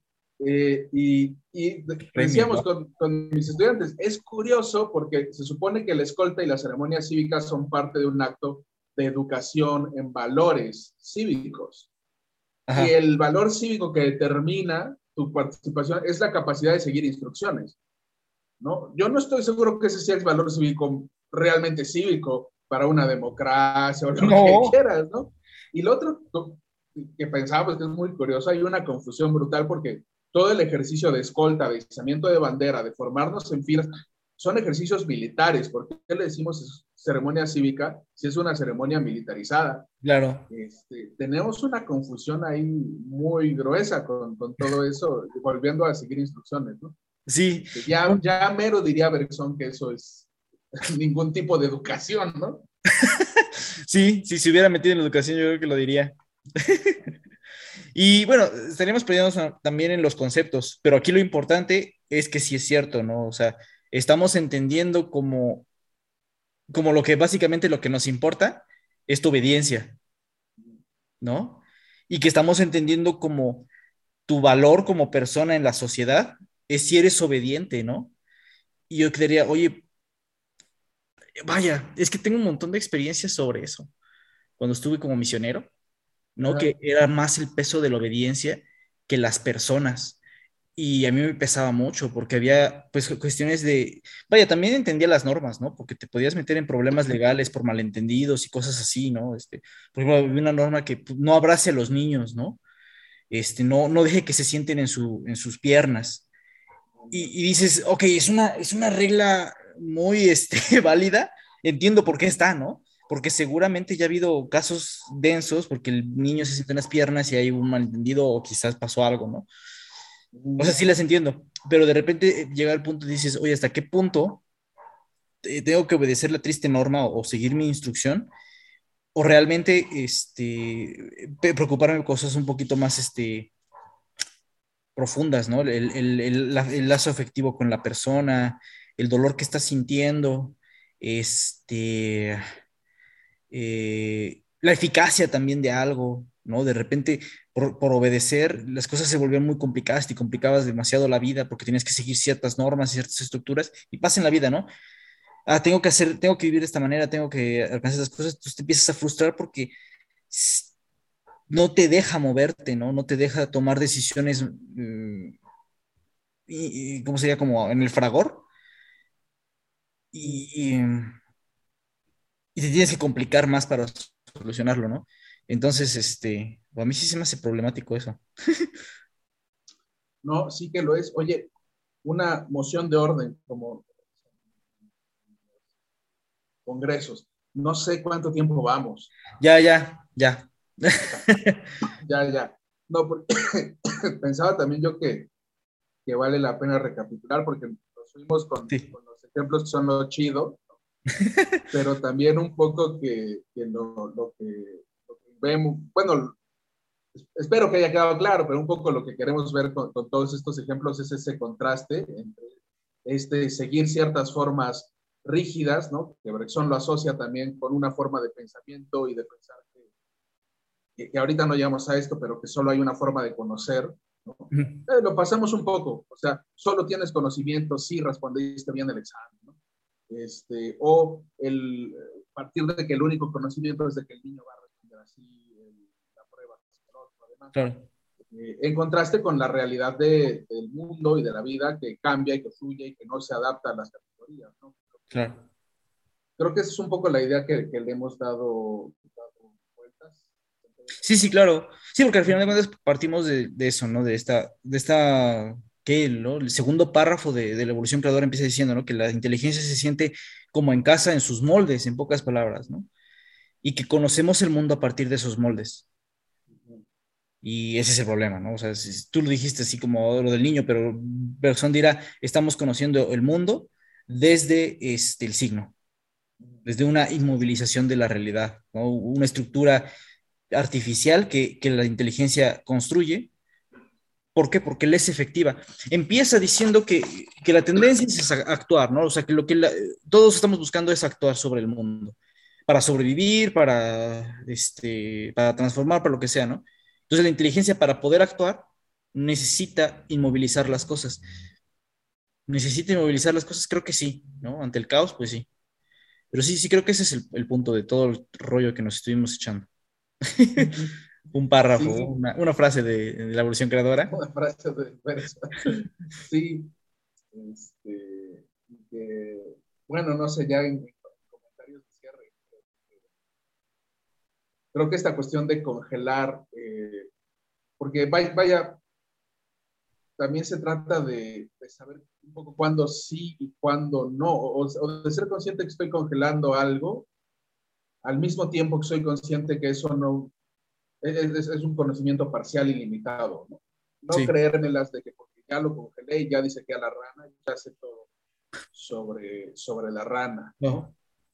Y Premio, decíamos ¿no? con mis estudiantes, es curioso porque se supone que la escolta y la ceremonia cívica son parte de un acto de educación en valores cívicos. Y Ajá. el valor cívico que determina tu participación es la capacidad de seguir instrucciones, ¿no? Yo no estoy seguro que ese sea el valor cívico realmente cívico para una democracia o lo que No. quieras, ¿no? Y lo otro que pensaba, pues que es muy curioso, hay una confusión brutal porque todo el ejercicio de escolta, de izamiento de bandera, de formarnos en filas, son ejercicios militares. ¿Por qué le decimos ceremonia cívica si es una ceremonia militarizada? Claro. Tenemos una confusión ahí muy gruesa con todo eso, volviendo a seguir instrucciones, ¿no? Sí. Ya mero diría Bergson que eso es ningún tipo de educación, ¿no? Sí, si se hubiera metido en la educación, yo creo que lo diría. Y bueno, estaríamos perdiendo también en los conceptos, pero aquí lo importante es que sí es cierto, ¿no? O sea, estamos entendiendo como lo que básicamente lo que nos importa es tu obediencia, ¿no? Y que estamos entendiendo como tu valor como persona en la sociedad es si eres obediente, ¿no? Y yo creería, oye, vaya, es que tengo un montón de experiencias sobre eso. Cuando estuve como misionero, ¿no? Ajá. Que era más el peso de la obediencia que las personas. Y a mí me pesaba mucho porque había pues cuestiones de, vaya, también entendía las normas, ¿no? Porque te podías meter en problemas legales por malentendidos y cosas así, ¿no? Por ejemplo, había una norma que pues, no abrace a los niños, ¿no? No deje que se sienten en sus piernas. Y dices, ok, es una regla muy válida, entiendo por qué está, ¿no? Porque seguramente ya ha habido casos densos porque el niño se siente en las piernas y hay un malentendido o quizás pasó algo, ¿no? O sea, sí las entiendo, pero de repente llega el punto y dices, oye, ¿hasta qué punto tengo que obedecer la triste norma o seguir mi instrucción? O realmente preocuparme por cosas un poquito más profundas, ¿no? El lazo afectivo con la persona, el dolor que estás sintiendo, este, la eficacia también de algo, ¿no? De repente, por obedecer, las cosas se volvían muy complicadas y complicabas demasiado la vida porque tienes que seguir ciertas normas, ciertas estructuras y pasa en la vida, ¿no? Ah, tengo que vivir de esta manera, tengo que alcanzar estas cosas, entonces te empiezas a frustrar porque no te deja moverte, ¿no? No te deja tomar decisiones, ¿cómo sería? Como en el fragor y, y, y te tienes que complicar más para solucionarlo, ¿no? Entonces, a mí sí se me hace problemático eso. No, sí que lo es. Oye, una moción de orden como congresos. No sé cuánto tiempo vamos. Ya, ya, ya. Ya. No, porque pensaba también yo que vale la pena recapitular porque nos fuimos Sí. con los ejemplos que son lo chido, pero también un poco que lo que vemos, bueno, espero que haya quedado claro, pero un poco lo que queremos ver con todos estos ejemplos es ese contraste entre seguir ciertas formas rígidas, ¿no? Que Bergson lo asocia también con una forma de pensamiento y de pensar que ahorita no llegamos a esto, pero que solo hay una forma de conocer, ¿no? Lo pasamos un poco, o sea, solo tienes conocimiento si respondiste bien el examen, ¿no? O partir de que el único conocimiento es de que el niño va a responder así, la prueba, además. Claro, En contraste con la realidad del mundo y de la vida que cambia y que fluye y que no se adapta a las categorías, ¿no? claro. Creo que esa es un poco la idea que le hemos dado vueltas. Sí, sí, claro. Sí, porque al final de cuentas partimos de eso, ¿no? De esta, ¿qué? ¿No? El segundo párrafo de la evolución creadora empieza diciendo, ¿no? Que la inteligencia se siente como en casa, en sus moldes, en pocas palabras, ¿no? Y que conocemos el mundo a partir de esos moldes. Y ese es el problema, ¿no? O sea, si tú lo dijiste así como lo del niño, pero Bergson dirá, estamos conociendo el mundo desde el signo, desde una inmovilización de la realidad, ¿no? Una estructura artificial que la inteligencia construye. ¿Por qué? Porque la es efectiva. Empieza diciendo que la tendencia es actuar, ¿no? O sea, que todos estamos buscando es actuar sobre el mundo, para sobrevivir, para transformar, para lo que sea, ¿no? Entonces la inteligencia para poder actuar necesita inmovilizar las cosas. Necesita inmovilizar las cosas, creo que sí, ¿no? Ante el caos, pues sí. Pero sí, sí creo que ese es el punto de todo el rollo que nos estuvimos echando. Un párrafo, Sí, una frase de la evolución creadora. una frase de verso. Sí, que, bueno, no sé, ya en comentarios de cierre, creo que esta cuestión de congelar, porque vaya, también se trata de saber un poco cuándo sí y cuándo no, o de ser consciente que estoy congelando algo, al mismo tiempo que soy consciente que eso no es un conocimiento parcial y limitado, ¿no? No Sí. creérmelas de que porque ya lo congelé y ya disequé a la rana, ya sé todo sobre la rana, No. ¿no?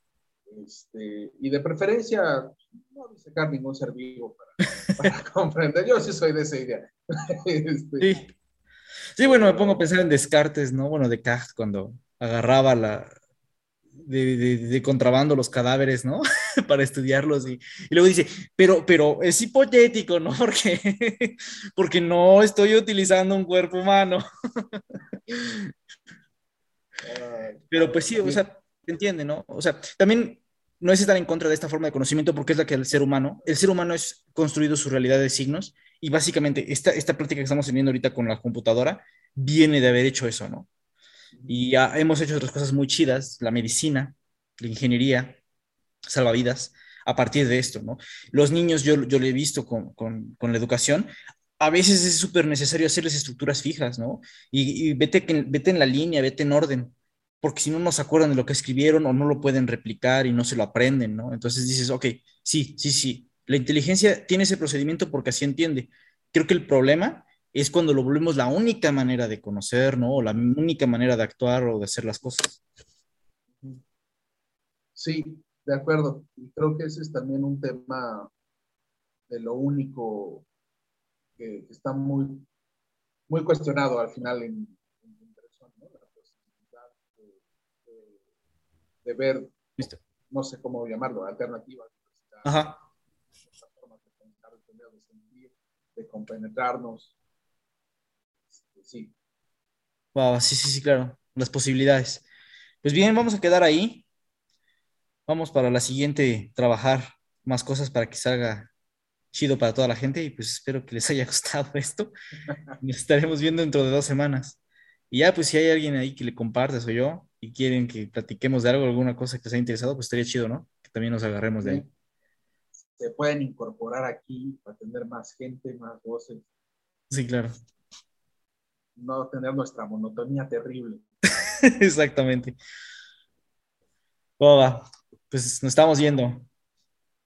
Y de preferencia, no disecar ningún ser vivo para comprender. Yo sí soy de esa idea. este, Sí. Sí, bueno, me pongo a pero, pensar en Descartes, ¿no? Bueno, Descartes cuando agarraba de contrabando los cadáveres, ¿no? Para estudiarlos y luego dice, pero es hipotético, ¿no? Porque no estoy utilizando un cuerpo humano. Pero pues sí, o también, sea, se entiende, ¿no? O sea, también no es estar en contra de esta forma de conocimiento porque es la que el ser humano es construido su realidad de signos y básicamente esta práctica que estamos teniendo ahorita con la computadora viene de haber hecho eso, ¿no? Y ya hemos hecho otras cosas muy chidas, la medicina, la ingeniería, salvavidas, a partir de esto, ¿no? Los niños, yo lo he visto con la educación, a veces es súper necesario hacerles estructuras fijas, ¿no? Y vete en la línea, vete en orden, porque si no, no se acuerdan de lo que escribieron o no lo pueden replicar y no se lo aprenden, ¿no? Entonces dices, ok, sí, sí, sí, la inteligencia tiene ese procedimiento porque así entiende. Creo que el problema es cuando lo volvemos la única manera de conocer, ¿no? O la única manera de actuar o de hacer las cosas. sí, de acuerdo. Y creo que ese es también un tema de lo único que está muy cuestionado al final en persona, ¿no? La posibilidad de, de ver, ¿Listo? no sé cómo llamarlo, alternativas, Ajá. formas de pensar, de sentir, de compenetrarnos. Sí, Wow, sí, sí, sí, claro, las posibilidades. Pues bien, vamos a quedar ahí. Vamos para la siguiente, trabajar más cosas para que salga chido para toda la gente y pues espero que les haya gustado esto. Nos estaremos viendo dentro de 2 semanas. Y ya, pues si hay alguien ahí que le compartes o yo y quieren que platiquemos de algo, alguna cosa que les haya interesado, pues estaría chido, ¿no? Que también nos agarremos de ahí. también se pueden incorporar aquí para tener más gente, más voces, Sí, claro. no tener nuestra monotonía terrible. Exactamente. Va, va. Pues nos estamos viendo.